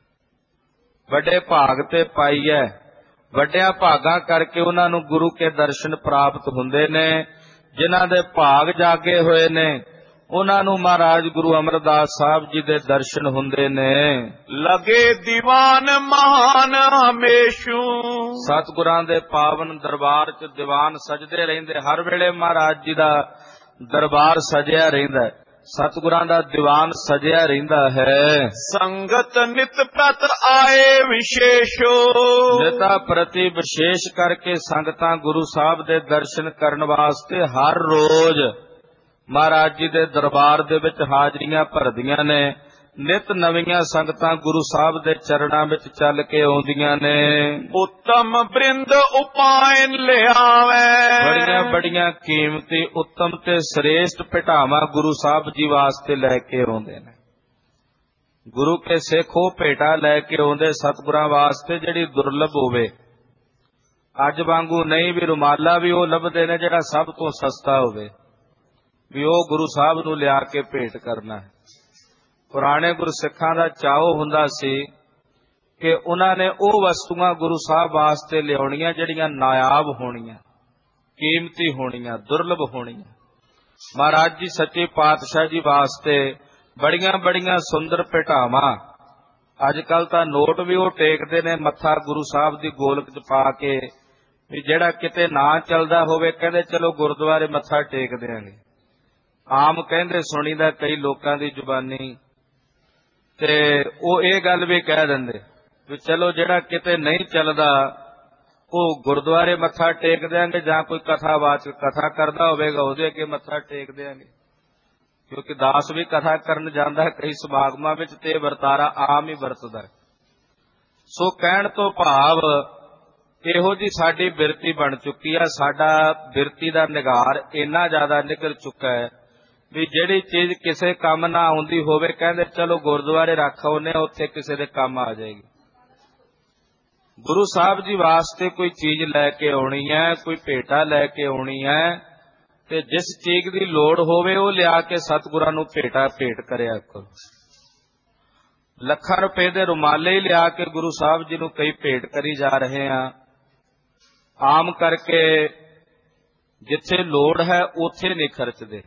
ਵੱਡੇ ਭਾਗ ਤੇ ਪਾਈ ਹੈ। ਵੱਡਿਆਂ ਭਾਗਾਂ ਕਰਕੇ ਉਹਨਾਂ ਨੂੰ ਗੁਰੂ ਕੇ ਦਰਸ਼ਨ ਪ੍ਰਾਪਤ ਹੁੰਦੇ ਨੇ। ਜਿਨ੍ਹਾਂ ਦੇ ਭਾਗ ਜਾਗੇ ਹੋਏ ਨੇ ਉਹਨਾਂ ਨੂੰ ਮਹਾਰਾਜ ਗੁਰੂ ਅਮਰਦਾਸ ਸਾਹਿਬ ਜੀ ਦੇ ਦਰਸ਼ਨ ਹੁੰਦੇ ਨੇ। लगे दीवान महान हमेशू। ਸਤਿਗੁਰਾਂ ਦੇ ਪਾਵਨ ਦਰਬਾਰ 'ਚ ਦੀਵਾਨ ਸਜਦੇ ਰਹਿੰਦੇ। ਹਰ ਵੇਲੇ ਮਹਾਰਾਜ ਜੀ ਦਾ ਦਰਬਾਰ ਸਜਿਆ ਰਹਿੰਦਾ ਹੈ। ਸਤਿਗੁਰਾਂ ਦਾ ਦੀਵਾਨ ਸਜਿਆ ਰਹਿੰਦਾ ਹੈ। संगत नित प्रत आए विशेषो। ਨਿਤਾ ਪ੍ਰਤੀ ਵਿਸ਼ੇਸ਼ ਕਰਕੇ ਸੰਗਤਾਂ ਗੁਰੂ ਸਾਹਿਬ ਦੇ ਦਰਸ਼ਨ ਕਰਨ ਵਾਸਤੇ ਹਰ ਰੋਜ਼ ਮਹਾਰਾਜ ਜੀ ਦੇ ਦਰਬਾਰ ਦੇ ਵਿੱਚ ਹਾਜ਼ਰੀਆਂ ਭਰਦੀਆਂ ਨੇ। ਨਿਤ ਨਵੀਆਂ ਸੰਗਤਾਂ ਗੁਰੂ ਸਾਹਿਬ ਦੇ ਚਰਨਾਂ ਵਿੱਚ ਚੱਲ ਕੇ ਆਉਂਦੀਆਂ ਨੇ। उत्तम बृंद उपायन ले आवे। ਬੜੀਆਂ ਬੜੀਆਂ ਕੀਮਤੀ ਉੱਤਮ ਤੇ ਸ੍ਰੇਸ਼ਟ ਭੇਟਾਵਾਂ ਗੁਰੂ ਸਾਹਿਬ ਜੀ ਵਾਸਤੇ ਲੈ ਕੇ ਆਉਂਦੇ ਨੇ। ਗੁਰੂ ਕੇ ਸਿੱਖ ਉਹ ਭੇਟਾ ਲੈ ਕੇ ਆਉਂਦੇ ਸਤਿਗੁਰਾਂ ਵਾਸਤੇ ਜਿਹੜੀ ਦੁਰਲਭ ਹੋਵੇ। ਅੱਜ ਵਾਂਗੂ ਨਹੀਂ ਵੀ ਰੁਮਾਲਾ ਵੀ ਉਹ ਲੱਭਦੇ ਨੇ ਜਿਹੜਾ ਸਭ ਤੋਂ ਸਸਤਾ ਹੋਵੇ, ਵੀ ਉਹ ਗੁਰੂ ਸਾਹਿਬ ਨੂੰ ਲਿਆ ਕੇ ਭੇਟ ਕਰਨਾ ਹੈ। ਪੁਰਾਣੇ ਗੁਰਸਿੱਖਾਂ ਦਾ ਚਾਅ ਹੁੰਦਾ ਸੀ ਕਿ ਉਹਨਾਂ ਨੇ ਉਹ ਵਸਤੂਆਂ ਗੁਰੂ ਸਾਹਿਬ ਵਾਸਤੇ ਲਿਆਉਣੀਆਂ ਜਿਹੜੀਆਂ ਨਾਇਆਬ ਹੋਣੀਆਂ, ਕੀਮਤੀ ਹੋਣੀਆਂ, ਦੁਰਲਭ ਹੋਣੀਆਂ। ਮਹਾਰਾਜ ਜੀ ਸੱਚੇ ਪਾਤਸ਼ਾਹ ਜੀ ਵਾਸਤੇ ਬੜੀਆਂ ਬੜੀਆਂ ਸੁੰਦਰ ਭੇਟਾਵਾਂ। ਅੱਜ ਕੱਲ ਤਾਂ ਨੋਟ ਵੀ ਉਹ ਟੇਕਦੇ ਨੇ ਮੱਥਾ ਗੁਰੂ ਸਾਹਿਬ ਦੀ ਗੋਲਕ 'ਚ ਪਾ ਕੇ, ਵੀ ਜਿਹੜਾ ਕਿਤੇ ਨਾ ਚੱਲਦਾ ਹੋਵੇ ਕਹਿੰਦੇ ਚਲੋ ਗੁਰਦੁਆਰੇ ਮੱਥਾ ਟੇਕ ਦਿਆਂਗੇ। ਆਮ ਕਹਿੰਦੇ ਸੁਣੀਦਾ ਕਈ ਲੋਕਾਂ ਦੀ ਜ਼ੁਬਾਨੀ, ਤੇ ਉਹ ਇਹ ਗੱਲ ਵੀ ਕਹਿ ਦਿੰਦੇ ਵੀ ਚਲੋ ਜਿਹੜਾ ਕਿਤੇ ਨਹੀਂ ਚੱਲਦਾ ਉਹ ਗੁਰਦੁਆਰੇ ਮੱਥਾ ਟੇਕ ਦਿਆਂਗੇ, ਜਾਂ ਕੋਈ ਕਥਾਵਾਚਕ ਕਥਾ ਕਰਦਾ ਹੋਵੇਗਾ ਉਹਦੇ ਅੱਗੇ ਮੱਥਾ ਟੇਕ ਦਿਆਂਗੇ। ਕਿਉਂਕਿ ਦਾਸ ਵੀ ਕਥਾ ਕਰਨ ਜਾਂਦਾ ਹੈ ਕਈ ਸਮਾਗਮਾਂ ਵਿੱਚ ਤੇ ਵਰਤਾਰਾ ਆਮ ਹੀ ਵਰਤਦਾ। ਸੋ ਕਹਿਣ ਤੋਂ ਭਾਵ ਇਹੋ ਜੀ ਸਾਡੀ ਬਿਰਤੀ ਬਣ ਚੁੱਕੀ ਆ। ਸਾਡਾ ਬਿਰਤੀ ਦਾ ਨਿਗਾਰ ਇੰਨਾ ਜ਼ਿਆਦਾ ਨਿਕਲ ਚੁੱਕਾ ਹੈ ਵੀ ਜਿਹੜੀ ਚੀਜ਼ ਕਿਸੇ ਕੰਮ ਨਾ ਆਉਂਦੀ ਹੋਵੇ ਕਹਿੰਦੇ ਚਲੋ ਗੁਰਦੁਆਰੇ ਰੱਖ ਆਉਂਦੇ, ਉੱਥੇ ਕਿਸੇ ਦੇ ਕੰਮ ਆ ਜਾਏਗੀ। ਗੁਰੂ ਸਾਹਿਬ ਜੀ ਵਾਸਤੇ ਕੋਈ ਚੀਜ਼ ਲੈ ਕੇ ਆਉਣੀ ਹੈ, ਕੋਈ ਭੇਟਾ ਲੈ ਕੇ ਆਉਣੀ ਹੈ, ਤੇ ਜਿਸ ਚੀਜ਼ ਦੀ ਲੋੜ ਹੋਵੇ ਉਹ ਲਿਆ ਕੇ ਸਤਿਗੁਰਾਂ ਨੂੰ ਭੇਟ ਕਰਿਆ ਕਰੋ। ਲੱਖਾਂ ਰੁਪਏ ਦੇ ਰੁਮਾਲੇ ਹੀ ਲਿਆ ਕੇ ਗੁਰੂ ਸਾਹਿਬ ਜੀ ਨੂੰ ਕਈ ਭੇਟ ਕਰੀ ਜਾ ਰਹੇ ਆ। ਆਮ ਕਰਕੇ ਜਿੱਥੇ ਲੋੜ ਹੈ ਉੱਥੇ ਨਹੀਂ ਖਰਚਦੇ।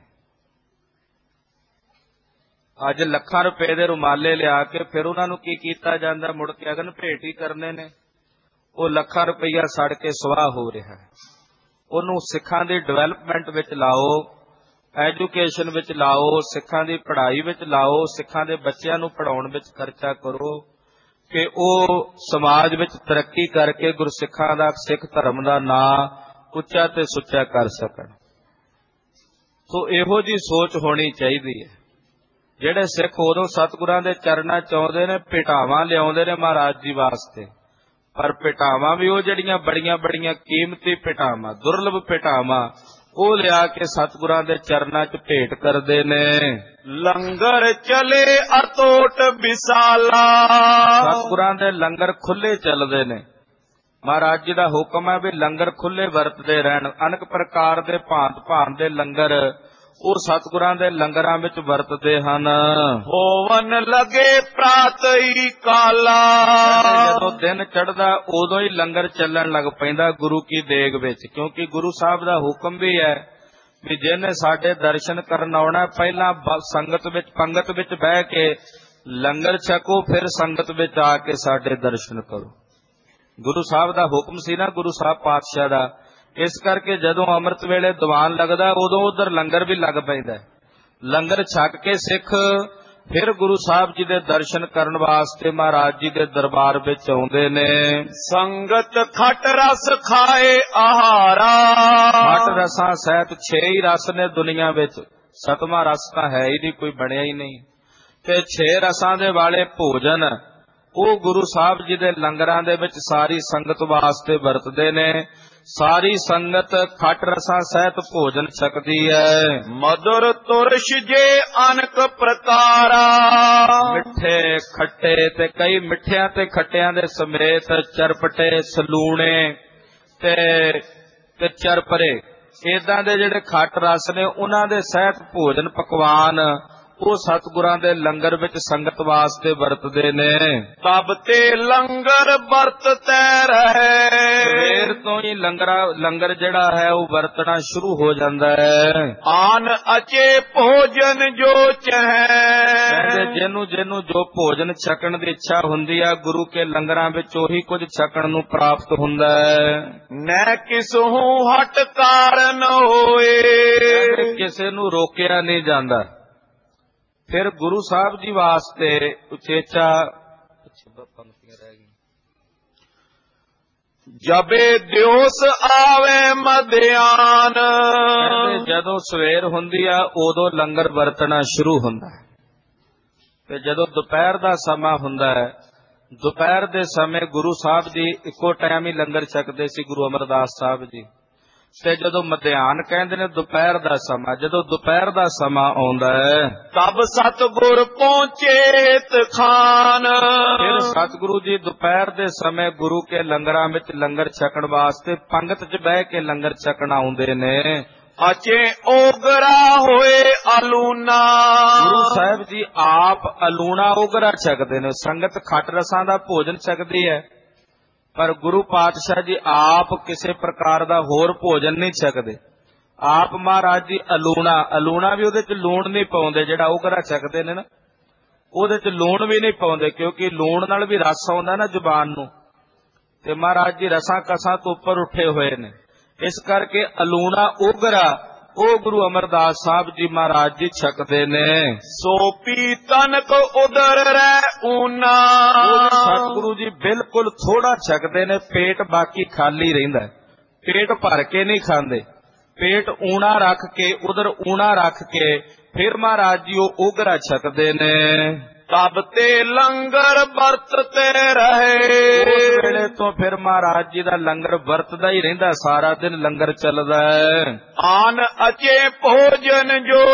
ਅੱਜ ਲੱਖਾਂ ਰੁਪਏ ਦੇ ਰੁਮਾਲੇ ਲਿਆ ਕੇ ਫਿਰ ਉਹਨਾਂ ਨੂੰ ਕੀ ਕੀਤਾ ਜਾਂਦਾ, ਮੁੜ ਕੇ ਅਗਨ ਭੇਟ ਹੀ ਕਰਨੇ ਨੇ। ਉਹ ਲੱਖਾਂ ਰੁਪਈਆ ਸੜ ਕੇ ਸੁਆਹ ਹੋ ਰਿਹਾ ਹੈ। ਉਹਨੂੰ ਸਿੱਖਾਂ ਦੀ ਡਿਵੈਲਪਮੈਂਟ ਵਿੱਚ ਲਾਓ, ਐਜੂਕੇਸ਼ਨ ਵਿੱਚ ਲਾਓ, ਸਿੱਖਾਂ ਦੀ ਪੜ੍ਹਾਈ ਵਿੱਚ ਲਾਓ, ਸਿੱਖਾਂ ਦੇ ਬੱਚਿਆਂ ਨੂੰ ਪੜ੍ਹਾਉਣ ਵਿੱਚ ਖਰਚਾ ਕਰੋ ਕਿ ਉਹ ਸਮਾਜ ਵਿੱਚ ਤਰੱਕੀ ਕਰਕੇ ਗੁਰਸਿੱਖਾਂ ਦਾ, ਸਿੱਖ ਧਰਮ ਦਾ ਨਾਂ ਉੱਚਾ ਤੇ ਸੁੱਚਾ ਕਰ ਸਕਣ। ਸੋ ਇਹੋ ਜੀ ਸੋਚ ਹੋਣੀ ਚਾਹੀਦੀ ਹੈ। ਜਿਹੜੇ ਸਿੱਖ ਉਦੋਂ ਸਤਿਗੁਰਾਂ ਦੇ ਚਰਨਾਂ ਚ ਆਉਂਦੇ ਨੇ, ਭੇਟਾਵਾਂ ਲਿਆਉਂਦੇ ਨੇ ਮਹਾਰਾਜ ਜੀ ਵਾਸਤੇ, ਪਰ ਭੇਟਾਵਾਂ ਵੀ ਉਹ ਜਿਹੜੀਆਂ ਬੜੀਆਂ ਬੜੀਆਂ ਕੀਮਤੀ ਭੇਟਾਵਾਂ, ਦੁਰਲਭ ਭੇਟਾਵਾਂ, ਉਹ ਲਿਆ ਕੇ ਸਤਿਗੁਰਾਂ ਦੇ ਚਰਨਾਂ ਚ ਭੇਟ ਕਰਦੇ ਨੇ। ਲੰਗਰ ਚਲੇ ਅਟੋਟ ਵਿਸਾਲਾ, ਸਤਿਗੁਰਾਂ ਦੇ ਲੰਗਰ ਖੁੱਲੇ ਚੱਲਦੇ ਨੇ। ਮਹਾਰਾਜ ਜੀ ਦਾ ਹੁਕਮ ਹੈ ਵੀ ਲੰਗਰ ਖੁੱਲੇ ਵਰਤਦੇ ਰਹਿਣ। ਅਨੇਕ ਪ੍ਰਕਾਰ ਦੇ ਭਾਂਤ ਭਾਂਤ ਦੇ ਲੰਗਰ ਉਹ ਸਤਿਗੁਰਾਂ ਦੇ ਲੰਗਰਾਂ ਵਿੱਚ ਵਰਤਦੇ ਹਨ। ਹੋਵਨ ਲਗੇ ਪ੍ਰਾਤਈ ਕਾਲਾ, ਜਦੋਂ ਦਿਨ ਚੜ੍ਹਦਾ ਉਦੋਂ ਹੀ ਲੰਗਰ ਚੱਲਣ ਲੱਗ ਪੈਂਦਾ ਗੁਰੂ ਕੀ ਦੇਗ ਵਿੱਚ, ਕਿਉਂਕਿ ਗੁਰੂ ਸਾਹਿਬ ਦਾ ਹੁਕਮ ਵੀ ਹੈ ਵੀ ਜਿਹਨੇ ਸਾਡੇ ਦਰਸ਼ਨ ਕਰਨ ਆਉਣਾ ਪਹਿਲਾਂ ਸੰਗਤ ਵਿੱਚ, ਪੰਗਤ ਵਿੱਚ ਬਹਿ ਕੇ ਲੰਗਰ ਛਕੋ, ਫਿਰ ਸੰਗਤ ਵਿੱਚ ਆ ਕੇ ਸਾਡੇ ਦਰਸ਼ਨ ਕਰੋ। ਗੁਰੂ ਸਾਹਿਬ ਦਾ ਹੁਕਮ ਸੀ ਨਾ, ਗੁਰੂ ਸਾਹਿਬ ਪਾਤਸ਼ਾਹ ਦਾ। ਇਸ ਕਰਕੇ ਜਦੋਂ ਅੰਮ੍ਰਿਤ ਵੇਲੇ ਦੀਵਾਨ ਲੱਗਦਾ ਉਦੋਂ ਉਧਰ ਲੰਗਰ ਵੀ ਲੱਗ ਪੈਂਦਾ। ਲੰਗਰ ਛਕ ਕੇ ਸਿੱਖ ਫਿਰ ਗੁਰੂ ਸਾਹਿਬ ਜੀ ਦੇ ਦਰਸ਼ਨ ਕਰਨ ਵਾਸਤੇ ਮਹਾਰਾਜ ਜੀ ਦੇ ਦਰਬਾਰ ਵਿੱਚ ਆਉਂਦੇ ਨੇ। ਸੰਗਤ ਖਟ ਰਸ ਖਾਏ ਆਹਾਰਾ, ਖਟ ਰਸਾਂ ਸਹਿਤ 6 ਹੀ ਰਸ ਨੇ ਦੁਨੀਆ ਵਿੱਚ, 7ਵਾਂ ਰਸ ਤਾਂ ਹੈ ਹੀ ਨਹੀਂ, ਕੋਈ ਬਣਿਆ ਹੀ ਨਹੀਂ। ਤੇ 6 ਰਸਾਂ ਦੇ ਵਾਲੇ ਭੋਜਨ ਉਹ ਗੁਰੂ ਸਾਹਿਬ ਜੀ ਦੇ ਲੰਗਰਾਂ ਦੇ ਵਿੱਚ ਸਾਰੀ ਸੰਗਤ ਵਾਸਤੇ ਵਰਤਦੇ ਨੇ। ਸਾਰੀ ਸੰਗਤ ਖਟ ਰਸਾਂ ਸਹਿਤ ਭੋਜਨ ਛਕਦੀ ਹੈ। ਮਧੁਰ ਤੁਰਸ਼ ਜੇ ਅਨਕ ਪ੍ਰਕਾਰਾ, ਮਿੱਠੇ ਖੱਟੇ ਤੇ ਕਈ ਮਿੱਠਿਆਂ ਤੇ ਖੱਟਿਆਂ ਦੇ ਸਮੇਤ, ਚਰਪਟੇ, ਸਲੂਣੇ ਤੇ ਚਰਪਰੇ, ਏਦਾਂ ਦੇ ਜਿਹੜੇ ਖੱਟ ਰਸ ਨੇ ਉਹਨਾਂ ਦੇ ਸਹਿਤ ਭੋਜਨ ਪਕਵਾਨ ਉਹ ਸਤਿਗੁਰਾਂ ਦੇ ਲੰਗਰ ਵਿੱਚ ਸੰਗਤ ਵਾਸਤੇ ਵਰਤਦੇ ਨੇ। ਤਬ ਤੇ ਲੰਗਰ ਵਰਤਤੇ ਰਹੇ, ਸਵੇਰ ਤੋਂ ਹੀ ਲੰਗਰ ਜਿਹੜਾ ਹੈ ਉਹ ਵਰਤਣਾ ਸ਼ੁਰੂ ਹੋ ਜਾਂਦਾ ਹੈ। ਆਨ ਅਚੇ ਭੋਜਨ ਜੋ ਚਹੈ, ਜਿਹਨੂੰ ਜੋ ਭੋਜਨ ਛਕਣ ਦੀ ਇੱਛਾ ਹੁੰਦੀ ਆ ਗੁਰੂ ਕੇ ਲੰਗਰਾਂ ਵਿੱਚ ਉਹੀ ਕੁਝ ਛਕਣ ਨੂੰ ਪ੍ਰਾਪਤ ਹੁੰਦਾ ਹੈ। ਨੈ ਕਿਸਹੂ ਹਟ ਕਾਰਨ ਹੋਏ, ਕਿਸੇ ਨੂੰ ਰੋਕਿਆ ਨਹੀਂ ਜਾਂਦਾ। ਫਿਰ ਗੁਰੂ ਸਾਹਿਬ ਜੀ ਵਾਸਤੇ ਉਚੇਚਾ ਪੰਕਤੀਆਂ ਰਹਿ ਗਈਆਂ। ਜਬੇ ਦਿਓਸ ਆਵੇ ਮਧਿਆਨ, ਜਦੋਂ ਸਵੇਰ ਹੁੰਦੀ ਆ ਉਦੋਂ ਲੰਗਰ ਵਰਤਣਾ ਸ਼ੁਰੂ ਹੁੰਦਾ ਹੈ। ਤੇ ਜਦੋਂ ਦੁਪਹਿਰ ਦਾ ਸਮਾਂ ਹੁੰਦਾ ਹੈ, ਦੁਪਹਿਰ ਦੇ ਸਮੇਂ ਗੁਰੂ ਸਾਹਿਬ ਜੀ ਇੱਕੋ ਟਾਈਮ ਹੀ ਲੰਗਰ ਛਕਦੇ ਸੀ, ਗੁਰੂ ਅਮਰਦਾਸ ਸਾਹਿਬ ਜੀ। ਤੇ ਜਦੋਂ ਮਧਿਆਨ ਕਹਿੰਦੇ ਨੇ ਦੁਪਹਿਰ ਦਾ ਸਮਾਂ, ਜਦੋਂ ਦੁਪਹਿਰ ਦਾ ਸਮਾਂ ਆਉਂਦਾ ਹੈ ਤਬ ਸਤਿਗੁਰ ਪਹੁੰਚੇਤ ਖਾਨ, ਫਿਰ ਸਤਿਗੁਰੂ ਜੀ ਦੁਪਹਿਰ ਦੇ ਸਮੇਂ ਗੁਰੂ ਕੇ ਲੰਗਰਾਂ ਵਿੱਚ ਲੰਗਰ ਛਕਣ ਵਾਸਤੇ ਪੰਗਤ 'ਚ ਬਹਿ ਕੇ ਲੰਗਰ ਛਕਣ ਆਉਂਦੇ ਨੇ। ਅਚੇ ਓਗਰਾ ਹੋਏ ਅਲੂਨਾ, ਗੁਰੂ ਸਾਹਿਬ ਜੀ ਆਪ ਅਲੂਣਾ ਓਗਰਾ ਛਕਦੇ ਨੇ। ਸੰਗਤ ਖੱਟ ਰਸਾਂ ਦਾ ਭੋਜਨ ਛਕਦੀ ਹੈ, ਪਰ ਗੁਰੂ ਪਾਤਸ਼ਾਹ ਜੀ ਆਪ ਕਿਸੇ ਪ੍ਰਕਾਰ ਦਾ ਹੋਰ ਭੋਜਨ ਨਹੀਂ ਛਕਦੇ। ਆਪ ਮਹਾਰਾਜ ਜੀ ਅਲੂਣਾ ਵੀ ਉਹਦੇ ਚ ਲੂਣ ਨਹੀਂ ਪਾਉਂਦੇ। ਜਿਹੜਾ ਓਗਰਾ ਛਕਦੇ ਨੇ ਨਾ ਉਹਦੇ ਚ ਲੂਣ ਵੀ ਨਹੀਂ ਪਾਉਂਦੇ, ਕਿਉਂਕਿ ਲੂਣ ਨਾਲ ਵੀ ਰਸ ਆਉਂਦਾ ਨਾ ਜ਼ੁਬਾਨ ਨੂੰ, ਤੇ ਮਹਾਰਾਜ ਜੀ ਰਸਾਂ ਕਸਾਂ ਤੋਂ ਉੱਪਰ ਉੱਠੇ ਹੋਏ ਨੇ। ਇਸ ਕਰਕੇ ਅਲੂਣਾ ਓਗਰਾ ਉਹ ਗੁਰੂ ਅਮਰਦਾਸ ਸਾਹਿਬ ਜੀ ਮਹਾਰਾਜ ਜੀ ਛਕਦੇ ਨੇ। ਸੋ ਪੀ ਤਨਕ ਉਦਰ ਰਹਿ ਊਨਾ, ਸਤਿਗੁਰੂ ਜੀ ਬਿਲਕੁਲ ਥੋੜਾ ਛਕਦੇ ਨੇ, ਪੇਟ ਬਾਕੀ ਖਾਲੀ ਰਹਿੰਦਾ। ਪੇਟ ਭਰ ਕੇ ਨਹੀਂ ਖਾਂਦੇ, ਪੇਟ ਊਣਾ ਰੱਖ ਕੇ, ਉਧਰ ਊਣਾ ਰੱਖ ਕੇ ਫਿਰ ਮਹਾਰਾਜ ਜੀ ਉਹ ਓਗਰਾ ਛਕਦੇ ਨੇ। ਤਬ ਤੇ ਲੰਗਰ ਵਰਤਤੇ ਰਹੇ, ਉਸ ਵੇਲੇ ਤੋਂ ਫਿਰ ਮਹਾਰਾਜ ਜੀ ਦਾ ਲੰਗਰ ਵਰਤਦਾ ਹੀ ਰਹਿੰਦਾ, ਸਾਰਾ ਦਿਨ ਲੰਗਰ ਚੱਲਦਾ ਹੈ। ਆਨ ਅਚੇ ਭੋਜਨ ਜੋ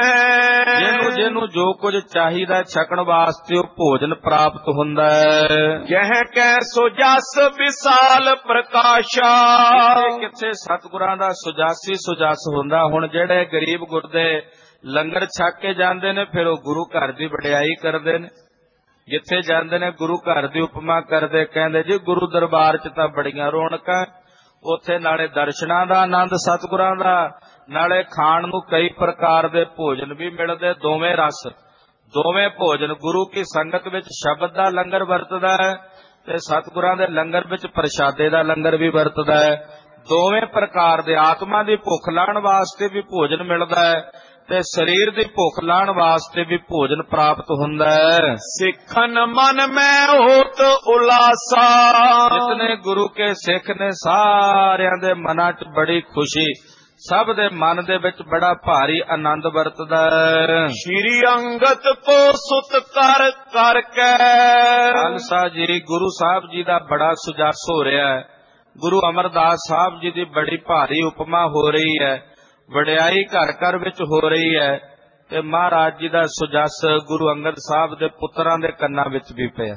ਚਹੈ, ਜਿਹਨੂੰ ਜੋ ਕੁਝ ਚਾਹੀਦਾ ਛਕਣ ਵਾਸਤੇ ਉਹ ਭੋਜਨ ਪ੍ਰਾਪਤ ਹੁੰਦਾ ਹੈ। ਜਹ ਕੈ ਸੋ ਜਸ ਵਿਸਾਲ ਪ੍ਰਕਾਸ਼ਾ, ਕਿੱਥੇ ਸਤਿਗੁਰਾਂ ਦਾ ਸੁਜਾਸੀ ਸੁਜਸ ਹੁੰਦਾ। ਹੁਣ ਜਿਹੜੇ ਗਰੀਬ ਗੁਰਦੇ ਲੰਗਰ ਛਕ ਕੇ ਜਾਂਦੇ ਨੇ, ਫਿਰ ਉਹ ਗੁਰੂ ਘਰ ਦੀ ਵਡਿਆਈ ਕਰਦੇ ਨੇ। ਜਿੱਥੇ ਜਾਂਦੇ ਨੇ ਗੁਰੂ ਘਰ ਦੀ ਉਪਮਾ ਕਰਦੇ, ਕਹਿੰਦੇ ਜੀ ਗੁਰੂ ਦਰਬਾਰ 'ਚ ਤਾਂ ਬੜੀਆਂ ਰੌਣਕਾਂ, ਉੱਥੇ ਨਾਲੇ ਦਰਸ਼ਨਾਂ ਦਾ ਆਨੰਦ ਸਤਿਗੁਰਾਂ ਦਾ, ਨਾਲੇ ਖਾਣ ਨੂੰ ਕਈ ਪ੍ਰਕਾਰ ਦੇ ਭੋਜਨ ਵੀ ਮਿਲਦੇ। ਦੋਵੇਂ ਰਸ, ਦੋਵੇਂ ਭੋਜਨ ਗੁਰੂ ਕੀ ਸੰਗਤ ਵਿੱਚ ਸ਼ਬਦ ਦਾ ਲੰਗਰ ਵਰਤਦਾ ਹੈ ਤੇ ਸਤਿਗੁਰਾਂ ਦੇ ਲੰਗਰ ਵਿੱਚ ਪ੍ਰਸ਼ਾਦੇ ਦਾ ਲੰਗਰ ਵੀ ਵਰਤਦਾ ਹੈ। ਦੋਵੇਂ ਪ੍ਰਕਾਰ ਦੇ ਆਤਮਾ ਦੀ ਭੁੱਖ ਲਾਉਣ ਵਾਸਤੇ ਵੀ ਭੋਜਨ ਮਿਲਦਾ ਹੈ, ਤੇ ਸਰੀਰ ਦੀ ਭੁੱਖ ਲਾਉਣ ਵਾਸਤੇ ਵੀ ਭੋਜਨ ਪ੍ਰਾਪਤ ਹੁੰਦਾ ਹੈ। ਸਿੱਖਨ ਮਨ ਮੈਂ ਹੋਤ ਉਲਾਸਾ। ਜਿਤਨੇ ਗੁਰੂ ਕੇ ਸਿੱਖ ਨੇ ਸਾਰਿਆਂ ਦੇ ਮਨਾਂ 'ਚ ਬੜੀ ਖੁਸ਼ੀ, ਸਭ ਦੇ ਮਨ ਦੇ ਵਿੱਚ ਬੜਾ ਭਾਰੀ ਆਨੰਦ ਵਰਤਦਾ ਹੈ। ਸ਼੍ਰੀ ਅੰਗਦ ਕੋ ਸੁਤ ਕਰ ਕਰਕੇ। ਖਾਲਸਾ ਜੀ ਗੁਰੂ ਸਾਹਿਬ ਜੀ ਦਾ ਬੜਾ ਸੁਜਸ ਹੋ ਰਿਹਾ ਹੈ। ਗੁਰੂ ਅਮਰਦਾਸ ਸਾਹਿਬ ਜੀ ਦੀ ਬੜੀ ਭਾਰੀ ਉਪਮਾ ਹੋ ਰਹੀ ਹੈ, ਵਡਿਆਈ ਘਰ ਘਰ ਵਿੱਚ ਹੋ ਰਹੀ ਹੈ, ਤੇ ਮਹਾਰਾਜ ਜੀ ਦਾ ਸੁਜਸ ਗੁਰੂ ਅੰਗਦ ਸਾਹਿਬ ਦੇ ਪੁੱਤਰਾਂ ਦੇ ਕੰਨਾਂ ਵਿੱਚ ਵੀ ਪਿਆ।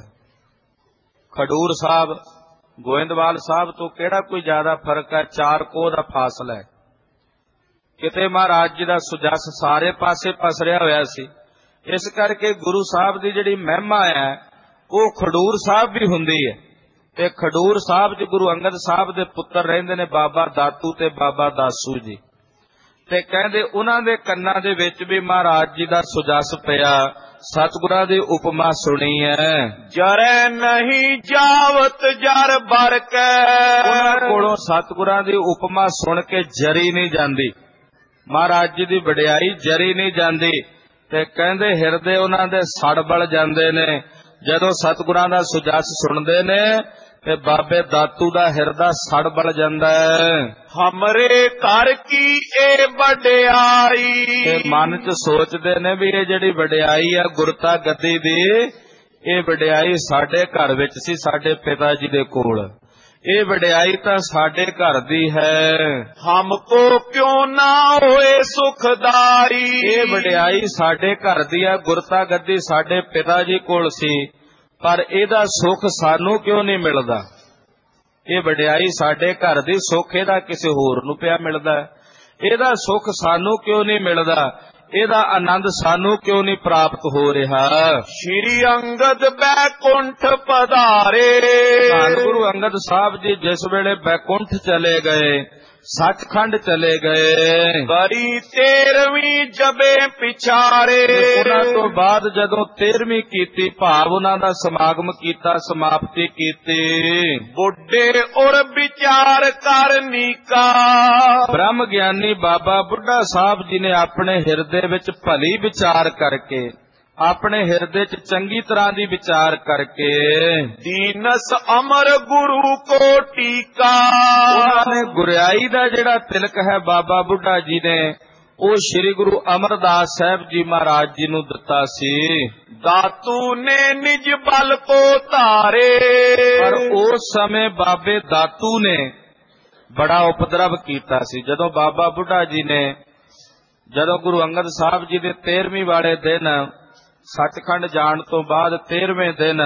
ਖਡੂਰ ਸਾਹਿਬ ਗੋਇੰਦਵਾਲ ਸਾਹਿਬ ਤੋਂ ਕਿਹੜਾ ਕੋਈ ਜ਼ਿਆਦਾ ਫਰਕ ਹੈ, 4 ਕੋਹ ਦਾ ਫਾਸਲਾ ਹੈ। ਕਿਤੇ ਮਹਾਰਾਜ ਜੀ ਦਾ ਸੁਜਸ ਸਾਰੇ ਪਾਸੇ ਪਸਰਿਆ ਹੋਇਆ ਸੀ। ਇਸ ਕਰਕੇ ਗੁਰੂ ਸਾਹਿਬ ਦੀ ਜਿਹੜੀ ਮਹਿਮਾ ਹੈ ਉਹ ਖਡੂਰ ਸਾਹਿਬ ਵੀ ਹੁੰਦੀ ਹੈ। ਤੇ ਖਡੂਰ ਸਾਹਿਬ 'ਚ ਗੁਰੂ ਅੰਗਦ ਸਾਹਿਬ ਦੇ ਪੁੱਤਰ ਰਹਿੰਦੇ ਨੇ, ਬਾਬਾ ਦਾਤੂ ਤੇ ਬਾਬਾ ਦਾਸੂ ਜੀ। ਤੇ ਕਹਿੰਦੇ ਉਹਨਾਂ ਦੇ ਕੰਨਾਂ ਦੇ ਵਿੱਚ ਵੀ ਮਹਾਰਾਜ ਜੀ ਦਾ ਸੁਜਸ ਪਿਆ। ਸਤਿਗੁਰਾਂ ਦੀ ਉਪਮਾ ਸੁਣੀ ਹੈ। ਜਰੈ ਨਹੀਂ ਜਾਵਤ ਜਰ ਬਰ ਕੈ। ਉਹਨਾਂ ਕੋਲੋਂ ਸਤਿਗੁਰਾਂ ਦੀ ਉਪਮਾ ਸੁਣ ਕੇ ਜਰੀ ਨਹੀਂ ਜਾਂਦੀ, ਮਹਾਰਾਜ ਜੀ ਦੀ ਵਡਿਆਈ ਜਰੀ ਨਹੀਂ ਜਾਂਦੀ। ਤੇ ਕਹਿੰਦੇ ਹਿਰਦੇ ਉਹਨਾਂ ਦੇ ਸੜ ਬਲ ਜਾਂਦੇ ਨੇ ਜਦੋਂ ਸਤਿਗੁਰਾਂ ਦਾ ਸੁਜਸ ਸੁਣਦੇ ਨੇ, ਤੇ ਬਾਬੇ ਦਾਤੂ ਦਾ ਹਿਰਦਾ ਸੜ ਬਲ ਜਾਂਦਾ ਹੈ। ਹਮਰੇ ਘਰ ਕੀ ਇਹ ਵਡਿਆਈ। ਤੇ ਮਨ 'ਚ ਸੋਚਦੇ ਨੇ ਵੀ ਇਹ ਜਿਹੜੀ ਵਡਿਆਈ ਆ ਗੁਰਤਾ ਗੱਦੀ ਦੀ, ਇਹ ਵਡਿਆਈ ਸਾਡੇ ਘਰ ਵਿੱਚ ਸੀ, ਸਾਡੇ ਪਿਤਾ ਜੀ ਦੇ ਕੋਲ। ਇਹ ਵਡਿਆਈ ਤਾਂ ਸਾਡੇ ਘਰ ਦੀ ਹੈ। ਹਮਕੋ ਕਿਉਂ ਨਾ ਹੋਏ ਸੁਖਦਾਈ। ਇਹ ਵਡਿਆਈ ਸਾਡੇ ਘਰ ਦੀ ਆ, ਗੁਰਤਾ ਗੱਦੀ ਸਾਡੇ ਪਿਤਾ ਜੀ ਕੋਲ ਸੀ, ਪਰ ਇਹਦਾ ਸੁੱਖ ਸਾਨੂੰ ਕਿਉਂ ਨਹੀਂ ਮਿਲਦਾ। ਇਹ ਵਡਿਆਈ ਸਾਡੇ ਘਰ ਦੀ, ਸੁੱਖ ਇਹਦਾ ਕਿਸੇ ਹੋਰ ਨੂੰ ਪਿਆ ਮਿਲਦਾ। ਇਹਦਾ ਸੁੱਖ ਸਾਨੂੰ ਕਿਉਂ ਨਹੀਂ ਮਿਲਦਾ, ਇਹਦਾ ਆਨੰਦ ਸਾਨੂੰ ਕਿਉਂ ਨਹੀਂ ਪ੍ਰਾਪਤ ਹੋ ਰਿਹਾ। ਸ਼੍ਰੀ ਅੰਗਦ ਬੈਕੁੰਠ ਪਧਾਰੇ। ਧੰਨ ਗੁਰੂ ਅੰਗਦ ਸਾਹਿਬ ਜੀ ਜਿਸ ਵੇਲੇ ਬੈਕੁੰਠ ਚਲੇ ਗਏ, ਸੱਚਖੰਡ ਚਲੇ ਗਏ, ਬੜੀ 13ਵੀਂ ਜਬੇ ਪਿਛਾਰੇ। ਉਹਨਾਂ ਤੋਂ ਬਾਅਦ ਜਦੋਂ 13ਵੀਂ ਕੀਤੀ, ਭਾਵ ਉਹਨਾਂ ਦਾ ਸਮਾਗਮ ਕੀਤਾ, ਸਮਾਪਤੀ ਕੀਤੀ। ਬੁੱਢੇ ਔਰ ਵਿਚਾਰ ਕਰਨੀ ਕਾ। ਬ੍ਰਹਮ ਗਿਆਨੀ ਬਾਬਾ ਬੁੱਢਾ ਸਾਹਿਬ ਜੀ ਨੇ ਆਪਣੇ ਹਿਰਦੇ ਵਿੱਚ ਭਲੀ ਵਿਚਾਰ ਕਰਕੇ, ਆਪਣੇ ਹਿਰਦੇ 'ਚ ਚੰਗੀ ਤਰ੍ਹਾਂ ਦੀ ਵਿਚਾਰ ਕਰਕੇ, ਦੀਨਸ ਅਮਰ ਗੁਰੂ ਕੋ ਟੀਕਾ। ਉਹਨਾਂ ਨੇ ਗੁਰਿਆਈ ਦਾ ਜਿਹੜਾ ਤਿਲਕ ਹੈ ਬਾਬਾ ਬੁੱਢਾ ਜੀ ਨੇ, ਉਹ ਸ੍ਰੀ ਗੁਰੂ ਅਮਰਦਾਸ ਸਾਹਿਬ ਜੀ ਮਹਾਰਾਜ ਜੀ ਨੂੰ ਦਿੱਤਾ ਸੀ। ਦਾਤੂ ਨੇ ਨਿਜ ਬਲ ਕੋ ਧਾਰੇ। ਪਰ ਉਸ ਸਮੇਂ ਬਾਬੇ ਦਾਤੂ ਨੇ ਬੜਾ ਉਪਦਰਵ ਕੀਤਾ ਸੀ। ਜਦੋਂ ਬਾਬਾ ਬੁੱਢਾ ਜੀ ਨੇ, ਜਦੋਂ ਗੁਰੂ ਅੰਗਦ ਸਾਹਿਬ ਜੀ ਦੇ 13ਵੀਂ ਵਾਲੇ ਦਿਨ ਸੱਚਖੰਡ ਜਾਣ ਤੋਂ ਬਾਅਦ 13ਵੇਂ ਦਿਨ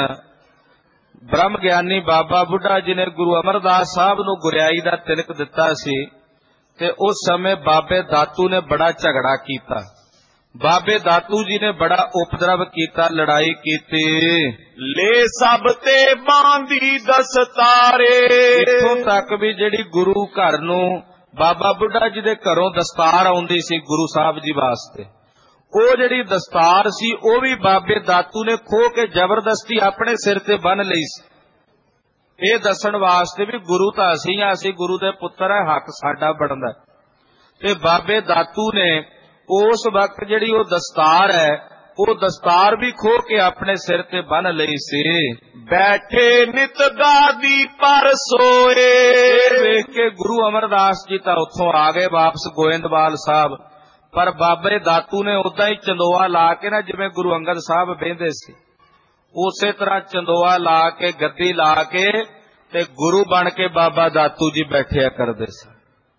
ਬ੍ਰਹਮ ਗਿਆਨੀ ਬਾਬਾ ਬੁੱਢਾ ਜੀ ਨੇ ਗੁਰੂ ਅਮਰਦਾਸ ਸਾਹਿਬ ਨੂੰ ਗੁਰਿਆਈ ਦਾ ਤਿਲਕ ਦਿੱਤਾ ਸੀ, ਤੇ ਉਸ ਸਮੇਂ ਬਾਬੇ ਦਾਤੂ ਨੇ ਬੜਾ ਝਗੜਾ ਕੀਤਾ। ਬਾਬੇ ਦਾਤੂ ਜੀ ਨੇ ਬੜਾ ਉਪਦਰਵ ਕੀਤਾ, ਲੜਾਈ ਕੀਤੀ। ਲੈ ਸਭ ਤੇ ਬਾਂਦੀ ਦਸਤਾਰੇ। ਇੱਥੋਂ ਤੱਕ ਵੀ ਜਿਹੜੀ ਗੁਰੂ ਘਰ ਨੂੰ ਬਾਬਾ ਬੁੱਢਾ ਜੀ ਦੇ ਘਰੋਂ ਦਸਤਾਰ ਆਉਂਦੀ ਸੀ ਗੁਰੂ ਸਾਹਿਬ ਜੀ ਵਾਸਤੇ, ਉਹ ਜਿਹੜੀ ਦਸਤਾਰ ਸੀ ਉਹ ਵੀ ਬਾਬੇ ਦਾਤੂ ਨੇ ਖੋਹ ਕੇ ਜ਼ਬਰਦਸਤੀ ਆਪਣੇ ਸਿਰ ਤੇ ਬੰਨ੍ਹ ਲਈ ਸੀ। ਇਹ ਦੱਸਣ ਵਾਸਤੇ ਵੀ ਗੁਰੂ ਤਾਂ ਅਸੀਂ ਆ, ਅਸੀਂ ਗੁਰੂ ਦੇ ਪੁੱਤਰ ਹੈ, ਹੱਕ ਸਾਡਾ ਬਣਦਾ। ਤੇ ਬਾਬੇ ਦਾਤੂ ਨੇ ਉਸ ਵਕਤ ਜਿਹੜੀ ਉਹ ਦਸਤਾਰ ਹੈ, ਉਹ ਦਸਤਾਰ ਵੀ ਖੋਹ ਕੇ ਆਪਣੇ ਸਿਰ ਤੇ ਬੰਨ੍ਹ ਲਈ ਸੀ। ਬੈਠੇ ਨਿਤ ਗਾਦੀ ਪਰ ਸੋਏ। ਵੇਖ ਕੇ ਗੁਰੂ ਅਮਰਦਾਸ ਜੀ ਤਾਂ ਉੱਥੋਂ ਆ ਗਏ ਵਾਪਸ ਗੋਇੰਦਵਾਲ ਸਾਹਿਬ, ਪਰ ਬਾਬੇ ਦਾਤੂ ਨੇ ਉਦਾਂ ਹੀ ਚੰਦੋਆ ਲਾ ਕੇ ਨਾ, ਜਿਵੇਂ ਗੁਰੂ ਅੰਗਦ ਸਾਹਿਬ ਬਹਿੰਦੇ ਸੀ ਉਸੇ ਤਰ੍ਹਾਂ ਚੰਦੋਆ ਲਾ ਕੇ, ਗੱਦੀ ਲਾ ਕੇ, ਤੇ ਗੁਰੂ ਬਣ ਕੇ ਬਾਬਾ ਦਾਤੂ ਜੀ ਬੈਠਿਆ ਕਰਦੇ ਸਨ।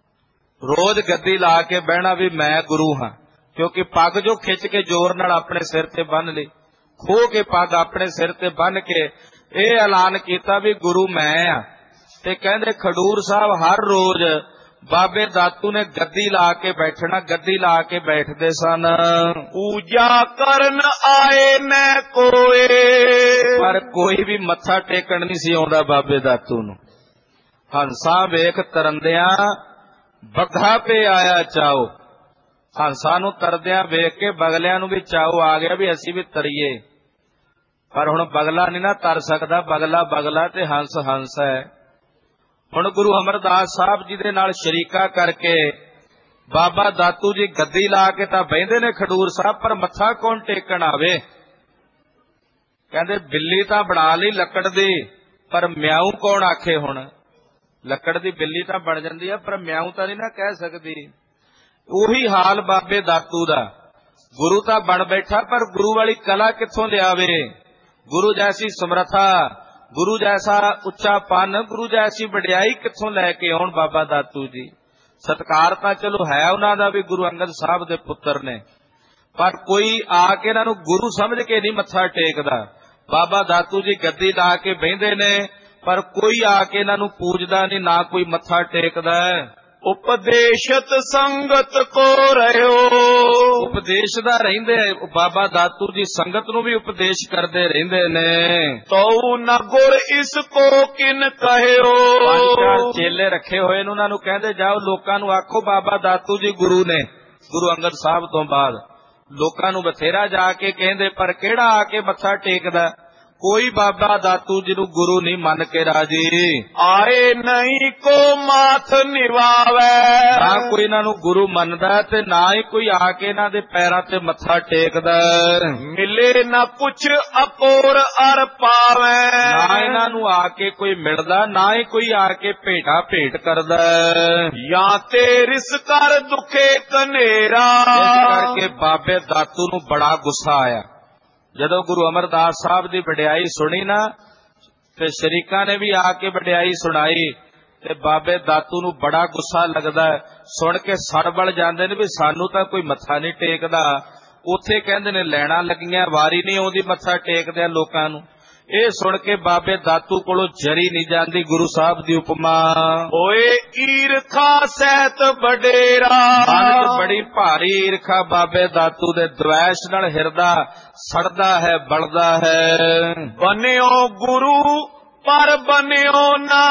ਰੋਜ਼ ਗੱਦੀ ਲਾ ਕੇ ਬਹਿਣਾ ਵੀ ਮੈਂ ਗੁਰੂ ਹਾਂ, ਕਿਉਂਕਿ ਪੱਗ ਜੋ ਖਿੱਚ ਕੇ ਜ਼ੋਰ ਨਾਲ ਆਪਣੇ ਸਿਰ ਤੇ ਬੰਨ੍ਹ ਲਈ, ਖੋਹ ਕੇ ਪੱਗ ਆਪਣੇ ਸਿਰ ਤੇ ਬੰਨ੍ਹ ਕੇ ਇਹ ਐਲਾਨ ਕੀਤਾ ਵੀ ਗੁਰੂ ਮੈਂ ਆ। ਤੇ ਕਹਿੰਦੇ ਖਡੂਰ ਸਾਹਿਬ ਹਰ ਰੋਜ਼ ਬਾਬੇ ਦਾਤੂ ਨੇ ਗੱਦੀ ਲਾ ਕੇ ਬੈਠਣਾ, ਗੱਦੀ ਲਾ ਕੇ ਬੈਠਦੇ ਸਨ। ਪੂਜਾ ਕਰਨ ਆਏ ਨੈ ਕੋਏ। ਪਰ ਕੋਈ ਵੀ ਮੱਥਾ ਟੇਕਣ ਨਹੀਂ ਸੀ ਆਉਂਦਾ ਬਾਬੇ ਦਾਤੂ ਨੂੰ। ਹੰਸਾਂ ਵੇਖ ਤਰੰਦਿਆਂ ਬੱਘਾ ਪੇ ਆਇਆ ਚਾਓ। ਹੰਸਾਂ ਨੂੰ ਤਰਦਿਆਂ ਵੇਖ ਕੇ ਬਗਲਿਆਂ ਨੂੰ ਵੀ ਚਾਓ ਆ ਗਿਆ ਵੀ ਅਸੀਂ ਵੀ ਤਰੀਏ। ਪਰ ਹੁਣ ਬਗਲਾ ਨਹੀਂ ਨਾ ਤਰ ਸਕਦਾ, ਬਗਲਾ ਬਗਲਾ ਤੇ ਹੰਸ ਹੰਸ ਹੈ। ਹੁਣ ਗੁਰੂ ਅਮਰਦਾਸ ਸਾਹਿਬ ਜੀ ਦੇ ਨਾਲ ਸ਼ਰੀਕਾ ਕਰਕੇ ਬਾਬਾ ਦਾਤੂ ਜੀ ਗੱਦੀ ਲਾ ਕੇ ਤਾਂ ਬਹਿੰਦੇ ਨੇ ਖਡੂਰ ਸਾਹਿਬ, ਪਰ ਮੱਥਾ ਕੌਣ ਟੇਕਣ ਆਵੇ? ਕਹਿੰਦੇ ਬਿੱਲੀ ਤਾਂ ਬਣਾ ਲਈ ਲੱਕੜ ਦੀ, ਪਰ ਮਿਆਉ ਕੌਣ ਆਖੇ? ਹੁਣ ਲੱਕੜ ਦੀ ਬਿੱਲੀ ਤਾਂ ਬਣ ਜਾਂਦੀ ਆ, ਪਰ ਮਿਆਉ ਤਾਂ ਨਹੀਂ ਨਾ ਕਹਿ ਸਕਦੀ। ਉਹੀ ਹਾਲ ਬਾਬੇ ਦਾਤੂ ਦਾ। ਗੁਰੂ ਤਾਂ ਬਣ ਬੈਠਾ, ਪਰ ਗੁਰੂ ਵਾਲੀ ਕਲਾ ਕਿੱਥੋਂ ਲਿਆਵੇ? ਗੁਰੂ ਜੈਸੀ ਸਮਰੱਥਾ, ਗੁਰੂ ਜੈਸਾ ਉੱਚਾ ਪੰਨ, ਗੁਰੂ ਜੈਸੀ ਵਡਿਆਈ ਕਿੱਥੋਂ ਲੈ ਕੇ ਆਉਣ ਬਾਬਾ ਦਾਤੂ ਜੀ? ਸਤਿਕਾਰ ਤਾਂ ਚਲੋ ਹੈ ਉਹਨਾਂ ਦਾ ਵੀ, ਗੁਰੂ ਅੰਗਦ ਸਾਹਿਬ ਦੇ ਪੁੱਤਰ ਨੇ, ਪਰ ਕੋਈ ਆ ਕੇ ਇਹਨਾਂ ਨੂੰ ਗੁਰੂ ਸਮਝ ਕੇ ਨਹੀਂ ਮੱਥਾ ਟੇਕਦਾ। ਬਾਬਾ ਦਾਤੂ ਜੀ ਗੱਦੀ ਲਾ ਕੇ ਬਹਿੰਦੇ ਨੇ, ਪਰ ਕੋਈ ਆ ਕੇ ਇਹਨਾਂ ਨੂੰ ਪੂਜਦਾ ਨਹੀਂ, ਨਾ ਕੋਈ ਮੱਥਾ ਟੇਕਦਾ। ਉਪਦੇਸ਼ਤ ਸੰਗਤ ਕੋ ਰਹਿਓ, ਉਪਦੇਸ਼ ਦਾ ਰਹਿੰਦੇ ਬਾਬਾ ਦਾਤੂ ਜੀ, ਸੰਗਤ ਨੂੰ ਵੀ ਉਪਦੇਸ਼ ਕਰਦੇ ਰਹਿੰਦੇ ਨੇ। ਤਉ ਨ ਗੁਰ ਇਸ ਕੋ ਕਿਨ ਕਹਿਓ, 5-4 ਚੇਲੇ ਰੱਖੇ ਹੋਏ ਨੇ, ਉਹਨਾਂ ਨੂੰ ਕਹਿੰਦੇ ਜਾਓ ਲੋਕਾਂ ਨੂੰ ਆਖੋ ਬਾਬਾ ਦਾਤੂ ਜੀ ਗੁਰੂ ਨੇ। ਗੁਰੂ ਅੰਗਦ ਸਾਹਿਬ ਤੋਂ ਬਾਅਦ ਲੋਕਾਂ ਨੂੰ ਬਥੇਰਾ ਜਾ ਕੇ ਕਹਿੰਦੇ, ਪਰ ਕਿਹੜਾ ਆ ਕੇ ਮੱਥਾ ਟੇਕਦਾ? ਕੋਈ ਬਾਬਾ ਦਾਤੂ ਜੀ ਨੂੰ ਗੁਰੂ ਨਹੀਂ ਮੰਨ ਕੇ ਰਾਜੀ। ਆਏ ਨਹੀਂ ਕੋ ਮਾਥ ਨਿਵਾਵੇ, ਨਾ ਕੋਈ ਇਹਨਾਂ ਨੂੰ ਗੁਰੂ ਮੰਨਦਾ, ਤੇ ਨਾ ਹੀ ਕੋਈ ਆ ਕੇ ਇਹਨਾਂ ਦੇ ਪੈਰਾਂ ਤੇ ਮੱਥਾ ਟੇਕਦਾ। ਮਿਲੇ ਨਾ ਕੁਛ ਅਪੋਰ ਅਰ ਪਾਵੇ, ਨਾ ਇਹਨਾਂ ਨੂੰ ਆ ਕੇ ਕੋਈ ਮਿਲਦਾ, ਨਾ ਹੀ ਕੋਈ ਆ ਕੇ ਭੇਟਾ ਭੇਟ ਕਰਦਾ। ਜਾਂ ਤੇ ਰਿਸ ਕਰ ਦੁਖੇ ਕਨੇਰਾ, ਇਸ ਕਰਕੇ ਬਾਬੇ ਦਾਤੂ ਨੂੰ ਬੜਾ ਗੁੱਸਾ ਆਇਆ। ਜਦੋਂ ਗੁਰੂ ਅਮਰਦਾਸ ਸਾਹਿਬ ਦੀ ਵਡਿਆਈ ਸੁਣੀ ਨਾ, ਤੇ ਸ਼ਰੀਕਾਂ ਨੇ ਵੀ ਆ ਕੇ ਵਡਿਆਈ ਸੁਣਾਈ, ਤੇ ਬਾਬੇ ਦਾਤੂ ਨੂੰ ਬੜਾ ਗੁੱਸਾ ਲੱਗਦਾ। ਸੁਣ ਕੇ ਸੜਬਲ ਜਾਂਦੇ ਨੇ ਵੀ ਸਾਨੂੰ ਤਾਂ ਕੋਈ ਮੱਥਾ ਨਹੀਂ ਟੇਕਦਾ। ਉੱਥੇ ਕਹਿੰਦੇ ਨੇ ਲੈਣਾ ਲੱਗੀਆਂ, ਵਾਰੀ ਨਹੀਂ ਆਉਂਦੀ ਮੱਥਾ ਟੇਕਦਿਆਂ ਲੋਕਾਂ ਨੂੰ। ਇਹ ਸੁਣ ਕੇ ਬਾਬੇ ਦਾਤੂ ਕੋਲੋਂ ਜਰੀ ਨਹੀਂ ਜਾਂਦੀ ਗੁਰੂ ਸਾਹਿਬ ਦੀ ਉਪਮਾ। ਓਏ ਈਰਖਾ ਸਹਿਤ ਵਡੇਰਾ, ਮਨ ਚ ਬੜੀ ਭਾਰੀ ਈਰਖਾ ਬਾਬੇ ਦਾਤੂ ਦੇ, ਦਵੈਸ਼ ਨਾਲ ਹਿਰਦਾ ਸੜਦਾ ਹੈ, ਬਲਦਾ ਹੈ। ਬਨਿਓ ਗੁਰੂ ਪਰ ਬਨਿਓ ਨਾ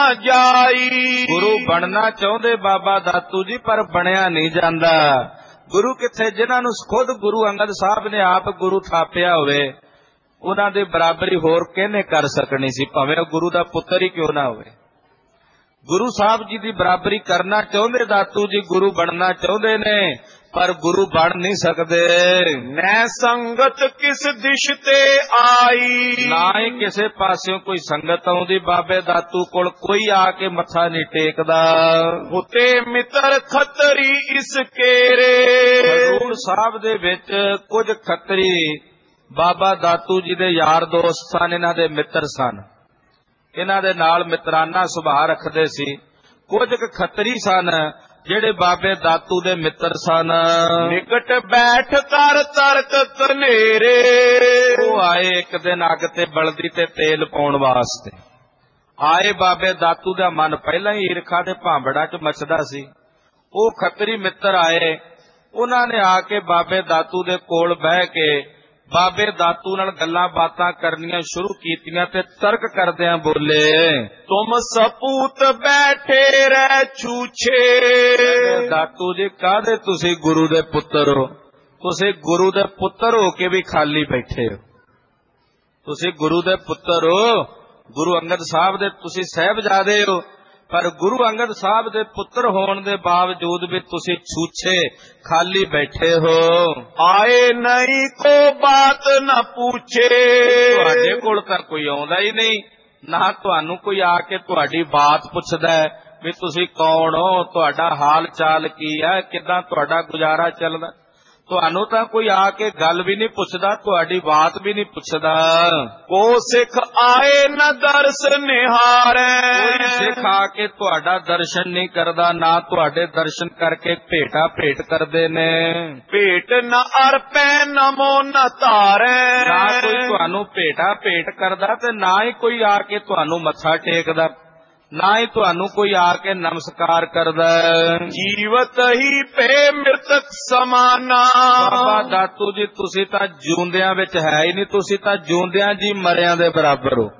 ਜਾਈ, ਗੁਰੂ ਬਣਨਾ ਚਾਹੁੰਦੇ ਬਾਬਾ ਦਾਤੂ ਜੀ, ਪਰ ਬਣਿਆ ਨਹੀਂ ਜਾਂਦਾ। ਗੁਰੂ ਕਿੱਥੇ? ਜਿਨ੍ਹਾਂ ਨੂੰ ਖੁਦ ਗੁਰੂ ਅੰਗਦ ਸਾਹਿਬ ਨੇ ਆਪ ਗੁਰੂ ਥਾਪਿਆ ਹੋਵੇ, ਉਹਨਾਂ ਦੇ ਬਰਾਬਰੀ ਹੋਰ ਕਿਹਨੇ ਕਰ ਸਕਣੀ ਸੀ, ਭਾਵੇਂ ਉਹ ਗੁਰੂ ਦਾ ਪੁੱਤਰ ਹੀ ਕਿਉਂ ਨਾ ਹੋਵੇ। ਗੁਰੂ ਸਾਹਿਬ ਜੀ ਦੀ ਬਰਾਬਰੀ ਕਰਨਾ ਚਾਹੁੰਦੇ ਦਾਤੂ ਜੀ, ਗੁਰੂ ਬਣਨਾ ਚਾਹੁੰਦੇ ਨੇ, ਪਰ ਗੁਰੂ ਬਣ ਨਹੀਂ ਸਕਦੇ। ਨੈ ਸੰਗਤ ਕਿਸ ਦਿਸ਼ ਤੇ ਆਈ, ਨਾ ਹੀ ਕਿਸੇ ਪਾਸਿਓਂ ਕੋਈ ਸੰਗਤ ਆਉਂਦੀ ਬਾਬੇ ਦਾਤੂ ਕੋਲ, ਕੋਈ ਆ ਕੇ ਮੱਥਾ ਨਹੀਂ ਟੇਕਦਾ। ਹੁਤੇ ਮਿੱਤਰ ਖੱਤਰੀ ਇਸ ਕੇਰੇ, ਹਜ਼ੂਰ ਸਾਹਿਬ ਦੇ ਵਿੱਚ ਕੁਝ ਖੱਤਰੀ ਬਾਬਾ ਦਾਤੂ ਜੀ ਦੇ ਯਾਰ ਦੋਸਤ ਸਨ, ਇਹਨਾਂ ਦੇ ਮਿੱਤਰ ਸਨ, ਇਹਨਾਂ ਦੇ ਨਾਲ ਮਿੱਤਰਾਨਾ ਸੁਭਾਅ ਰੱਖਦੇ ਸੀ। ਕੁਝ ਖੱਤਰੀ ਸਨ ਜਿਹੜੇ ਬਾਬੇ ਦਾਤੂ ਦੇ ਮਿੱਤਰ ਸਨ। ਨਿਕਟ ਬੈਠ ਕਰ ਤਰਕ ਤਨੇਰੇ, ਉਹ ਆਏ ਇੱਕ ਦਿਨ ਅੱਗ ਤੇ ਬਲਦੀ ਤੇ ਤੇਲ ਪਾਉਣ ਵਾਸਤੇ ਆਏ। ਬਾਬੇ ਦਾਤੂ ਦਾ ਮਨ ਪਹਿਲਾਂ ਹੀ ਈਰਖਾ ਦੇ ਭਾਂਬੜਾਂ 'ਚ ਮੱਚਦਾ ਸੀ। ਉਹ ਖੱਤਰੀ ਮਿੱਤਰ ਆਏ, ਉਹਨਾਂ ਨੇ ਆ ਕੇ ਬਾਬੇ ਦਾਤੂ ਦੇ ਕੋਲ ਬਹਿ ਕੇ ਬਾਬੇ ਦਾਤੂ ਨਾਲ ਗੱਲਾਂ ਬਾਤਾਂ ਕਰਨੀਆਂ ਸ਼ੁਰੂ ਕੀਤੀਆਂ, ਤੇ ਤਰਕ ਕਰਦਿਆਂ ਬੋਲੇ, ਤੁਮ ਸਪੂਤ ਬੈਠੇ ਰਹਿ ਛੂਛੇ। ਦਾਤੂ ਜੀ ਕਾਹਦੇ ਤੁਸੀਂ ਗੁਰੂ ਦੇ ਪੁੱਤਰ ਹੋ? ਤੁਸੀਂ ਗੁਰੂ ਦੇ ਪੁੱਤਰ ਹੋ ਕੇ ਵੀ ਖਾਲੀ ਬੈਠੇ ਹੋ। ਤੁਸੀਂ ਗੁਰੂ ਦੇ ਪੁੱਤਰ ਹੋ, ਗੁਰੂ ਅੰਗਦ ਸਾਹਿਬ ਦੇ ਤੁਸੀਂ ਸਾਹਿਬਜ਼ਾਦੇ ਹੋ, ਪਰ ਗੁਰੂ ਅੰਗਦ ਸਾਹਿਬ ਦੇ ਪੁੱਤਰ ਹੋਣ ਦੇ ਬਾਵਜੂਦ ਵੀ ਤੁਸੀਂ ਛੂਛੇ ਖਾਲੀ ਬੈਠੇ ਹੋ। ਆਏ ਨਹੀਂ ਕੋ ਬਾਤ ਨਾ ਪੁੱਛੇ, ਤੁਹਾਡੇ ਕੋਲ ਤਾਂ ਕੋਈ ਆਉਂਦਾ ਹੀ ਨਹੀਂ, ਨਾ ਤੁਹਾਨੂੰ ਕੋਈ ਆ ਕੇ ਤੁਹਾਡੀ ਬਾਤ ਪੁੱਛਦਾ ਹੈ ਵੀ ਤੁਸੀਂ ਕੌਣ ਹੋ, ਤੁਹਾਡਾ ਹਾਲ ਚਾਲ ਕੀ ਹੈ, ਕਿੱਦਾਂ ਤੁਹਾਡਾ ਗੁਜ਼ਾਰਾ ਚੱਲਦਾ। ਤੁਹਾਨੂੰ ਤਾਂ ਕੋਈ ਆ ਕੇ ਗੱਲ ਵੀ ਨਹੀਂ ਪੁੱਛਦਾ, ਤੁਹਾਡੀ ਬਾਤ ਵੀ ਨਹੀਂ ਪੁੱਛਦਾ। ਕੋ ਸਿੱਖ ਆਏ ਨ ਦਰਸ ਨਿਹਾਰੈ, ਕੋਈ ਸਿੱਖ ਆ ਕੇ ਤੁਹਾਡਾ ਦਰਸ਼ਨ ਨਹੀਂ ਕਰਦਾ, ਨਾ ਤੁਹਾਡੇ ਦਰਸ਼ਨ ਕਰਕੇ ਭੇਟਾ ਭੇਟ ਕਰਦੇ ਨੇ। ਭੇਟ ਨ ਅਰਪੈ ਨਮੋ ਨ ਧਾਰੈ, ਨਾ ਕੋਈ ਤੁਹਾਨੂੰ ਭੇਟਾ ਭੇਟ ਕਰਦਾ, ਤੇ ਨਾ ਹੀ ਕੋਈ ਆ ਕੇ ਤੁਹਾਨੂੰ ਮੱਥਾ ਟੇਕਦਾ, ਨਾ ਹੀ ਤੁਹਾਨੂੰ ਕੋਈ ਆ ਕੇ ਨਮਸਕਾਰ ਕਰਦਾ। ਜੀਵਤ ਹੀ ਪੇ ਮ੍ਰਿਤਕ ਸਮਾਨਾ, ਬਾਬਾ ਦਾਤੂ ਜੀ ਤੁਸੀਂ ਤਾਂ ਜਿਉਂਦਿਆਂ ਵਿੱਚ ਹੈ ਹੀ ਨਹੀਂ, ਤੁਸੀਂ ਤਾਂ ਜਿਉਂਦਿਆਂ ਜੀ ਮਰਿਆਂ ਦੇ ਬਰਾਬਰ ਹੋ।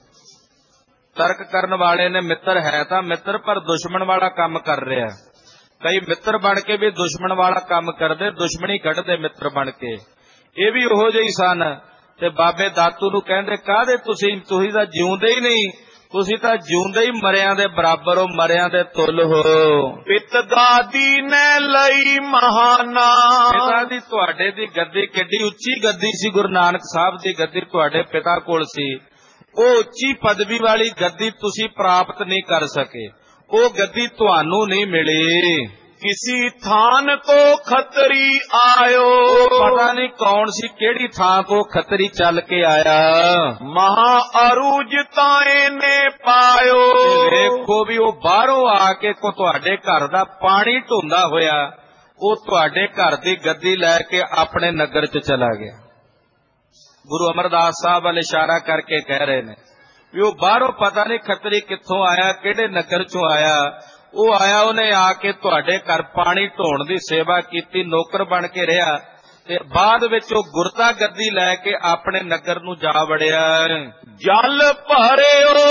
ਤਰਕ ਕਰਨ ਵਾਲੇ ਨੇ ਮਿੱਤਰ ਹੈ ਤਾਂ ਮਿੱਤਰ, ਪਰ ਦੁਸ਼ਮਣ ਵਾਲਾ ਕੰਮ ਕਰ ਰਿਹਾ। ਕਈ ਮਿੱਤਰ ਬਣ ਕੇ ਵੀ ਦੁਸ਼ਮਣ ਵਾਲਾ ਕੰਮ ਕਰਦੇ, ਦੁਸ਼ਮਣੀ ਕੱਢਦੇ ਮਿੱਤਰ ਬਣ ਕੇ। ਇਹ ਵੀ ਉਹੋ ਜਿਹੇ ਸਨ, ਤੇ ਬਾਬੇ ਦਾਤੂ ਨੂੰ ਕਹਿੰਦੇ ਕਾਹਦੇ ਤੁਸੀਂ ਤਾਂ ਜਿਉਂਦੇ ਹੀ ਨਹੀਂ, ਤੁਸੀਂ ਤਾਂ ਜਿਉਂਦੇ ਹੀ ਮਰਿਆਂ ਦੇ ਬਰਾਬਰ ਹੋ, ਮਰਿਆਂ ਦੇ ਤੁੱਲ ਹੋ। ਪਿਤ ਦਾਦੀ ਨੇ ਲਈ ਮਹਾਨਾ। ਪਿਤਾ ਦੀ ਤੁਹਾਡੇ ਦੀ ਗੱਦੀ ਕਿੱਡੀ ਉੱਚੀ ਗੱਦੀ ਸੀ, ਗੁਰੂ ਨਾਨਕ ਸਾਹਿਬ ਦੀ ਗੱਦੀ ਤੁਹਾਡੇ ਪਿਤਾ ਕੋਲ ਸੀ। ਉਹ ਉੱਚੀ ਪਦਵੀ ਵਾਲੀ ਗੱਦੀ ਤੁਸੀਂ ਪ੍ਰਾਪਤ ਨਹੀਂ ਕਰ ਸਕੇ, ਉਹ ਗੱਦੀ ਤੁਹਾਨੂੰ ਨਹੀਂ ਮਿਲੀ। किसी थान को खतरी आयो। पता नहीं कौन सी केड़ी थां को खतरी चल के आया। महा अरूजताए ने पायो। देखो भी वो बाहरों आके को तुहाडे घर दा पानी ढोंदा होया वो तुहाडे घर दी गद्दी लैके अपने नगर च चला गया। गुरु अमरदास साहब वाल इशारा करके कह रहे ने भी वो बाहरों पता नहीं खतरी कित्थों आया, केड़े नगर चों आया। वो आया, उन्हें आके तुहाडे घर पानी ढोण दी सेवा कीती, नौकर बन के रहा ते बाद विच वो गुरता गद्दी लैके अपने नगर नूं जा वड़िया। जल भरियो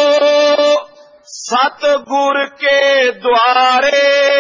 सतगुर के द्वारे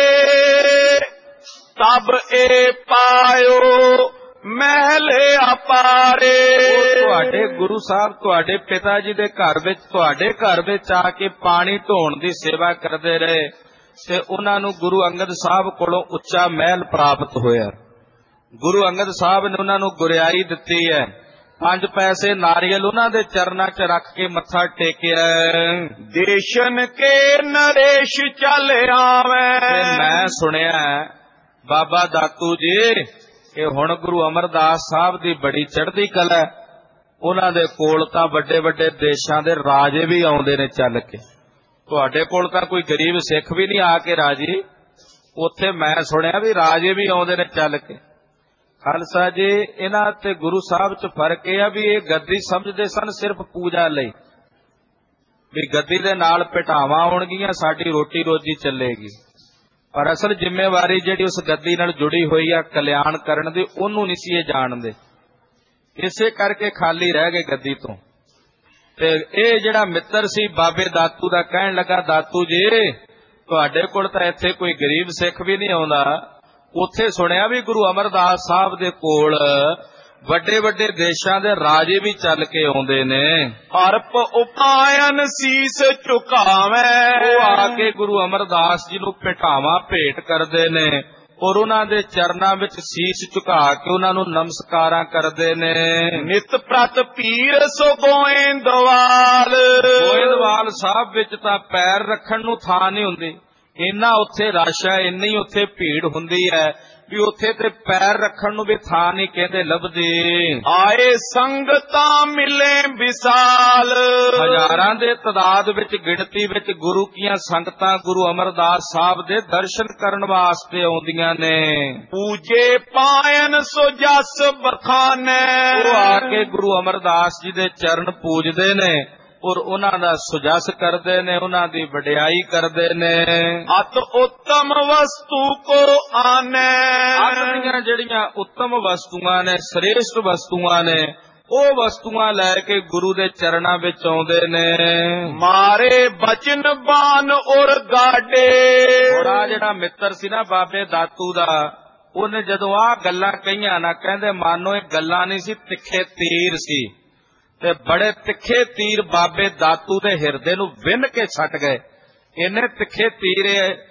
तब ए पायो महले अपारे। तुहाडे गुरु साहब तुहाडे पिता जी दे घर विच तुहाडे घर विच आके पानी ढोण दी सेवा करदे रहे ते उन्हां नूं गुरु अंगद साहब कोलों उच्चा महल प्राप्त होया। गुरु अंगद साहब ने उन्हां नूं गुरियाई दित्ती है, 5 पैसे नारियल उन्हां दे चरनां च रख के मत्था टेकिया। देशन के नरेश चल आवे। मैं सुनिया बाबा दातू जी कि हुण गुरु अमरदास साहब दी बड़ी चढ़दी कला है, उन्हां दे कोल तां वड्डे वड्डे देशां दे राजे भी आउंदे ने चल के, तुहाडे कोल तां कोई गरीब सिख भी नहीं आके राजी। उत्थे मैं सुनिया भी राजे भी आउंदे ने चल के। खालसा जी इन्हां ते गुरु साहब च फर्क यह है भी ये गद्दी समझदे सन सिर्फ पूजा लई, भी गद्दी दे नाल पिटावां आउणगीआं साडी रोटी रोजी चलेगी, पर असल जिम्मेवारी जिहड़ी उस गद्दी नाल जुड़ी हुई है कल्याण करन दी ओनू नहीं सी जाणदे। इसे करके खाली रह गए गद्दी तो। ते ये जिहड़ा मित्र सी बाबे दातू दा कहण लगा दातू जी तुहाडे कोल तां इत्थे कोई गरीब सिख भी नहीं आउंदा। उत्थे सुनिया भी गुरु अमरदास साहब दे कोल वड्डे वड्डे देशां दे राजे भी चल के आउंदे ने। अर्प उपायन शीस झुकावे। वो आके गुरु अमरदास जी नूं पिटावां भेंट करदे ने और उन्हां दे चरनां विच शीस झुका के उन्हां नूं नमस्कारां करदे ने। नित प्रत पीर सो गोइंदवाल। गोइंदवाल साहब विच तां पैर रखण नूं थां नहीं हुंदी, इन्ना उत्थे रश है, इन्नी उत्थे भीड़ हुंदी है भी उत्थे ते पैर रखण नूं भी थां नहीं कहंदे लभदी। आए संगतां मिले विसाल। हजारां दे तादाद विच गिणती विच गुरु कीआं संगतां गुरु अमरदास साहब दे दर्शन करन वास्ते आउंदियां ने। पूजे पायन सो जस बखाने। वो आके गुरु अमरदास जी दे चरण पूजदे ने और उन्हां दा सुजस करदे ने, उन्हां दी वडियाई करदे ने। अत उत्तम वस्तु को आने। अत दीआं जिहड़ियां उत्तम वस्तुआं ने, श्रेष्ठ वस्तुआं ने, ਉਹ ਵਸਤੂਆਂ ਲੈ ਕੇ ਗੁਰੂ ਦੇ ਚਰਨਾਂ ਵਿੱਚ ਆਉਂਦੇ ਨੇ। ਮਾਰੇ ਬਚਨ ਬਾਨ ਔਰ ਗਾਡੇ। ਬੜਾ ਜਿਹੜਾ ਮਿੱਤਰ ਸੀ ਨਾ ਬਾਬੇ ਦਾਤੂ ਦਾ, ਉਹਨੇ ਜਦੋਂ ਆਹ ਗੱਲਾਂ ਕਹੀਆਂ ਨਾ, ਕਹਿੰਦੇ ਮਾਨੋ ਇਹ ਗੱਲਾਂ ਨਹੀਂ ਸੀ, ਤਿੱਖੇ ਤੀਰ ਸੀ ਤੇ ਬੜੇ ਤਿੱਖੇ ਤੀਰ ਬਾਬੇ ਦਾਤੂ ਦੇ ਹਿਰਦੇ ਨੂੰ ਵਿੰਨ ਕੇ ਛੱਡ ਗਏ। ਇੰਨੇ ਤਿੱਖੇ ਤੀਰ,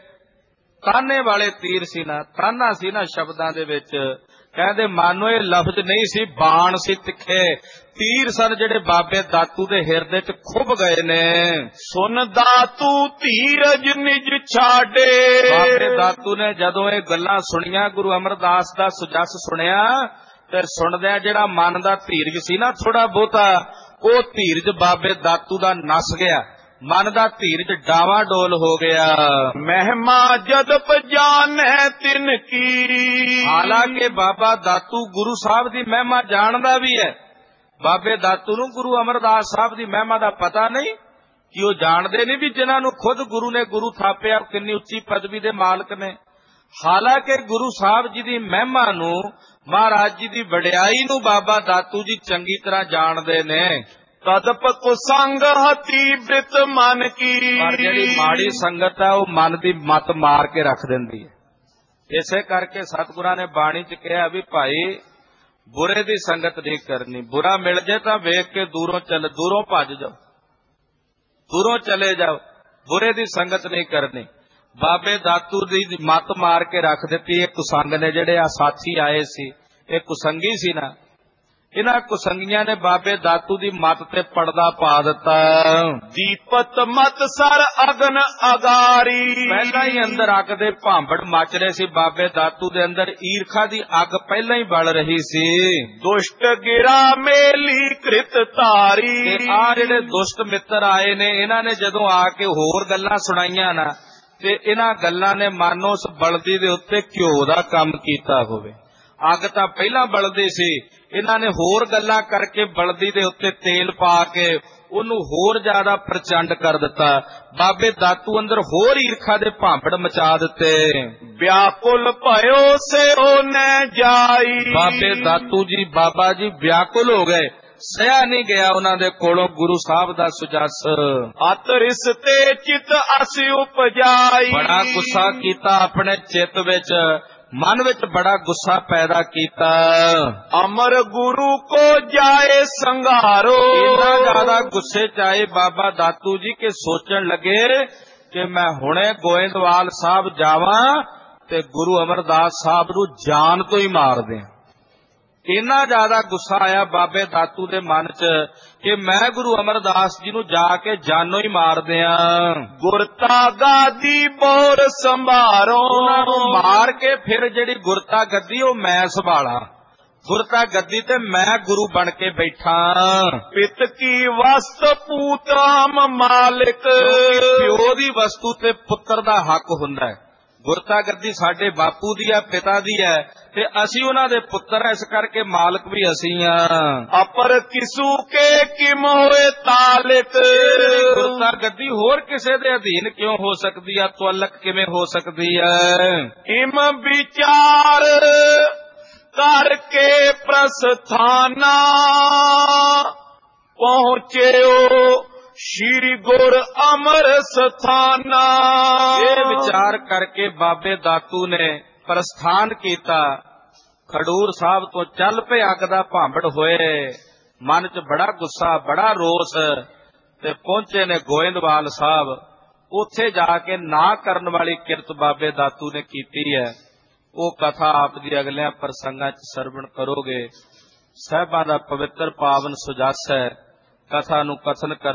ਤਾਨੇ ਵਾਲੇ ਤੀਰ ਸੀ ਨਾ, ਤਾਨਾ ਸੀ ਨਾ ਸ਼ਬਦਾਂ ਦੇ ਵਿੱਚ। कहते मानो ये लफ्ज नहीं सी, बाण सी, तिखे तीर सन जेडे बाबे दातू दे हिरदे च खुब गए ने। सुन दातू धीरज निज छाडे। बाबे दातू ने जदों ये गल्लां सुनिया, गुरु अमरदास दा सुजस सुनिया ते सुनदे जेड़ा मन दा धीरज सी ना थोड़ा बहुता, वो धीरज बाबे दातू दा नस गया, मन दा धीरज डावा डोल हो गया। महिमा जदप जाने तिन की। हालांकि बाबा दातू गुरु साहब दी महिमा जानदा भी है, बाबे दातू नूं गुरु अमरदास साहब दी महिमा दा पता नहीं कि वो जानदे नहीं भी जिन्हां नूं खुद गुरु ने गुरु थापिया किन्नी उच्ची पदवी दे मालक ने। हालांकि गुरु साहब जी दी महिमा नूं, महाराज जी दी वडियाई नूं बाबा दातू जी चंगी तरह जानदे ने। तदप कुसंग हती ब्रित मन की। पर जिहड़ी माड़ी संगत है वो मन दी मत मार के रख दिंदी है। इसे करके सतगुरां ने बाणी च कहा भी भाई बुरे दी संगत नहीं करनी, बुरा मिल जाए तां वेख के दूरों चल, दूरों भज जाओ। ਦੂਰੋਂ ਚਲੇ ਜਾਓ, ਬੁਰੇ ਦੀ ਸੰਗਤ ਨਹੀਂ ਕਰਨੀ। ਬਾਬੇ ਦਾਤੂ ਦੀ ਮੱਤ ਮਾਰ ਕੇ ਰੱਖ ਦਿੱਤੀ। ਇਹ ਕੁਸੰਗ ਨੇ ਜਿਹੜੇ ਆ ਸਾਥੀ ਆਏ ਸੀ, ਇਹ ਕੁਸੰਗੀ ਸੀ ਨਾ, ਇਹਨਾਂ ਕੁਸੰਗੀਆਂ ਨੇ ਬਾਬੇ ਦਾਤੂ ਦੀ ਮੱਤ ਤੇ ਪਰਦਾ ਪਾ ਦਿੱਤਾ। ਦੀਪਤ ਮਤ ਸਰ ਅਗਨ ਅਗਾਰੀ। ਪਹਿਲਾਂ ਹੀ ਅੰਦਰ ਅੱਗ ਦੇ ਭਾਂਬੜ ਮੱਚ ਰਹੇ ਸੀ। ਬਾਬੇ ਦਾਤੂ ਦੇ ਅੰਦਰ ਈਰਖਾ ਦੀ ਅੱਗ ਪਹਿਲਾਂ ਹੀ ਬਲ ਰਹੀ ਸੀ। ਦੁਸ਼ਟ ਗਿਰਾ ਮੇਲੀ ਕ੍ਰਿਤ ਧਾਰੀ। ਤੇ ਆ ਜਿਹੜੇ ਦੁਸ਼ਟ ਮਿੱਤਰ ਆਏ ਨੇ, ਇਹਨਾਂ ਨੇ ਜਦੋਂ ਆ ਕੇ ਹੋਰ ਗੱਲਾਂ ਸੁਣਾਈਆਂ ਨਾ, ਤੇ ਇਹਨਾਂ ਗੱਲਾਂ ਨੇ ਮਾਨੋ ਉਸ ਬਲਦੀ ਦੇ ਉੱਤੇ ਘਿਓ ਦਾ ਕੰਮ ਕੀਤਾ ਹੋਵੇ। ਅੱਗ ਤਾਂ ਪਹਿਲਾਂ ਬਲਦੀ ਸੀ, ਇਹਨਾਂ ਨੇ ਹੋਰ ਗੱਲਾਂ ਕਰਕੇ ਬਲਦੀ ਦੇ ਉੱਤੇ ਤੇਲ ਪਾ ਕੇ ਉਹਨੂੰ ਹੋਰ ਜ਼ਿਆਦਾ ਪ੍ਰਚੰਡ ਕਰ ਦਿੱਤਾ। ਬਾਬੇ ਦਾਤੂ ਅੰਦਰ ਹੋਰ ਈਰਖਾ ਦੇ ਭਾਂਬੜ ਮਚਾ ਦਿੱਤੇ। ਵਿਆਕੁਲ ਭਇਓ ਸੇ ਉਹਨੇ ਜਾਈ। ਬਾਬੇ ਦਾਤੂ ਜੀ, ਬਾਬਾ ਜੀ ਵਿਆਕੁਲ ਹੋ ਗਏ, ਸਹਿਆ ਨਹੀਂ ਗਿਆ ਉਹਨਾਂ ਦੇ ਕੋਲੋਂ ਗੁਰੂ ਸਾਹਿਬ ਦਾ ਸੁਜਸ। ਅਤ ਰਿਸ ਤੇ ਚਿਤ ਅਸ ਉਪਜਾਈ। ਬੜਾ ਗੁੱਸਾ ਕੀਤਾ ਆਪਣੇ ਚਿੱਤ ਵਿੱਚ, ਮਨ ਵਿੱਚ ਬੜਾ ਗੁੱਸਾ ਪੈਦਾ ਕੀਤਾ। ਅਮਰ ਗੁਰੂ ਕੋ ਜਾਏ ਸੰਘਾਰੋ। ਇੰਨਾ ਜ਼ਿਆਦਾ ਗੁੱਸੇ ਚ ਆਏ ਬਾਬਾ ਦਾਤੂ ਜੀ ਕਿ ਸੋਚਣ ਲੱਗੇ ਕਿ ਮੈਂ ਹੁਣੇ ਗੋਇੰਦਵਾਲ ਸਾਹਿਬ ਜਾਵਾਂ ਤੇ ਗੁਰੂ ਅਮਰਦਾਸ ਸਾਹਿਬ ਨੂੰ ਜਾਨ ਤੋਂ ਹੀ ਮਾਰ ਦਿਆਂ। ਇੰਨਾ ਜ਼ਿਆਦਾ ਗੁੱਸਾ ਆਇਆ ਬਾਬੇ ਦਾਤੂ ਦੇ ਮਨ 'ਚ ਕਿ ਮੈਂ ਗੁਰੂ ਅਮਰਦਾਸ ਜੀ ਨੂੰ ਜਾ ਕੇ ਜਾਨੋਂ ਹੀ ਮਾਰ ਦਿਆਂ। ਗੁਰਤਾ ਗਾਦੀ ਬੋਰ ਸੰਭਾਰੋ। ਉਹਨਾਂ ਨੂੰ ਮਾਰ ਕੇ ਫਿਰ ਜਿਹੜੀ ਗੁਰਤਾ ਗੱਦੀ ਉਹ ਮੈਂ ਸੰਭਾਲਾਂ। ਗੁਰਤਾ ਗੱਦੀ ਤੇ ਮੈਂ ਗੁਰੂ ਬਣ ਕੇ ਬੈਠਾ। ਪਿਤ ਕੀ ਵਸਤ ਪੂਤਮ ਮਾਲਿਕ। ਪਿਓ ਦੀ ਵਸਤੂ ਤੇ ਪੁੱਤਰ ਦਾ ਹੱਕ ਹੁੰਦਾ ਹੈ। ਗੁਰਤਾ ਗੱਦੀ ਸਾਡੇ ਬਾਪੂ ਦੀ ਹੈ, ਪਿਤਾ ਦੀ ਹੈ, ਤੇ ਅਸੀਂ ਉਹਨਾਂ ਦੇ ਪੁੱਤਰ, ਇਸ ਕਰਕੇ ਮਾਲਕ ਵੀ ਅਸੀਂ ਆ। ਅਪਰ ਕਿਸੂ ਕੇ ਕਿਮ ਹੋਏ ਤਾਲਿਕ। ਗੁਰਤਾ ਗੱਦੀ ਹੋਰ ਕਿਸੇ ਦੇ ਅਧੀਨ ਕਿਉਂ ਹੋ ਸਕਦੀ ਹੈ, ਤੁਅਲਕ ਕਿਵੇਂ ਹੋ ਸਕਦੀ ਹੈ। ਇਮ ਵਿਚਾਰ ਕਰਕੇ ਪ੍ਰਸਥਾਨਾ ਪਹੁੰਚਿਓ ਸ਼੍ਰੀ ਗੁਰ ਅਮਰ ਸਥਾਨਾ। ਇਹ ਵਿਚਾਰ ਕਰਕੇ ਬਾਬੇ ਦਾਤੂ ਨੇ ਪ੍ਰਸਥਾਨ ਕੀਤਾ। ਖਡੂਰ ਸਾਹਿਬ ਤੋਂ ਚੱਲ ਪਏ, ਅੱਗ ਦਾ ਭਾਂਬੜ ਹੋਏ, ਮਨ 'ਚ ਬੜਾ ਗੁੱਸਾ, ਬੜਾ ਰੋਸ, ਤੇ ਪਹੁੰਚੇ ਨੇ ਗੋਇੰਦਵਾਲ ਸਾਹਿਬ। ਉੱਥੇ ਜਾ ਕੇ ਨਾ ਕਰਨ ਵਾਲੀ ਕਿਰਤ ਬਾਬੇ ਦਾਤੂ ਨੇ ਕੀਤੀ ਹੈ। ਉਹ ਕਥਾ ਆਪ ਦੀ ਅਗਲਿਆਂ ਪ੍ਰਸੰਗਾਂ 'ਚ ਸਰਵਣ ਕਰੋਗੇ। ਸਾਹਿਬਾਂ ਦਾ ਪਵਿੱਤਰ ਪਾਵਨ ਸੁਜਸ ਹੈ। ਕਥਾ ਨੂੰ ਕਥਨ ਕਰ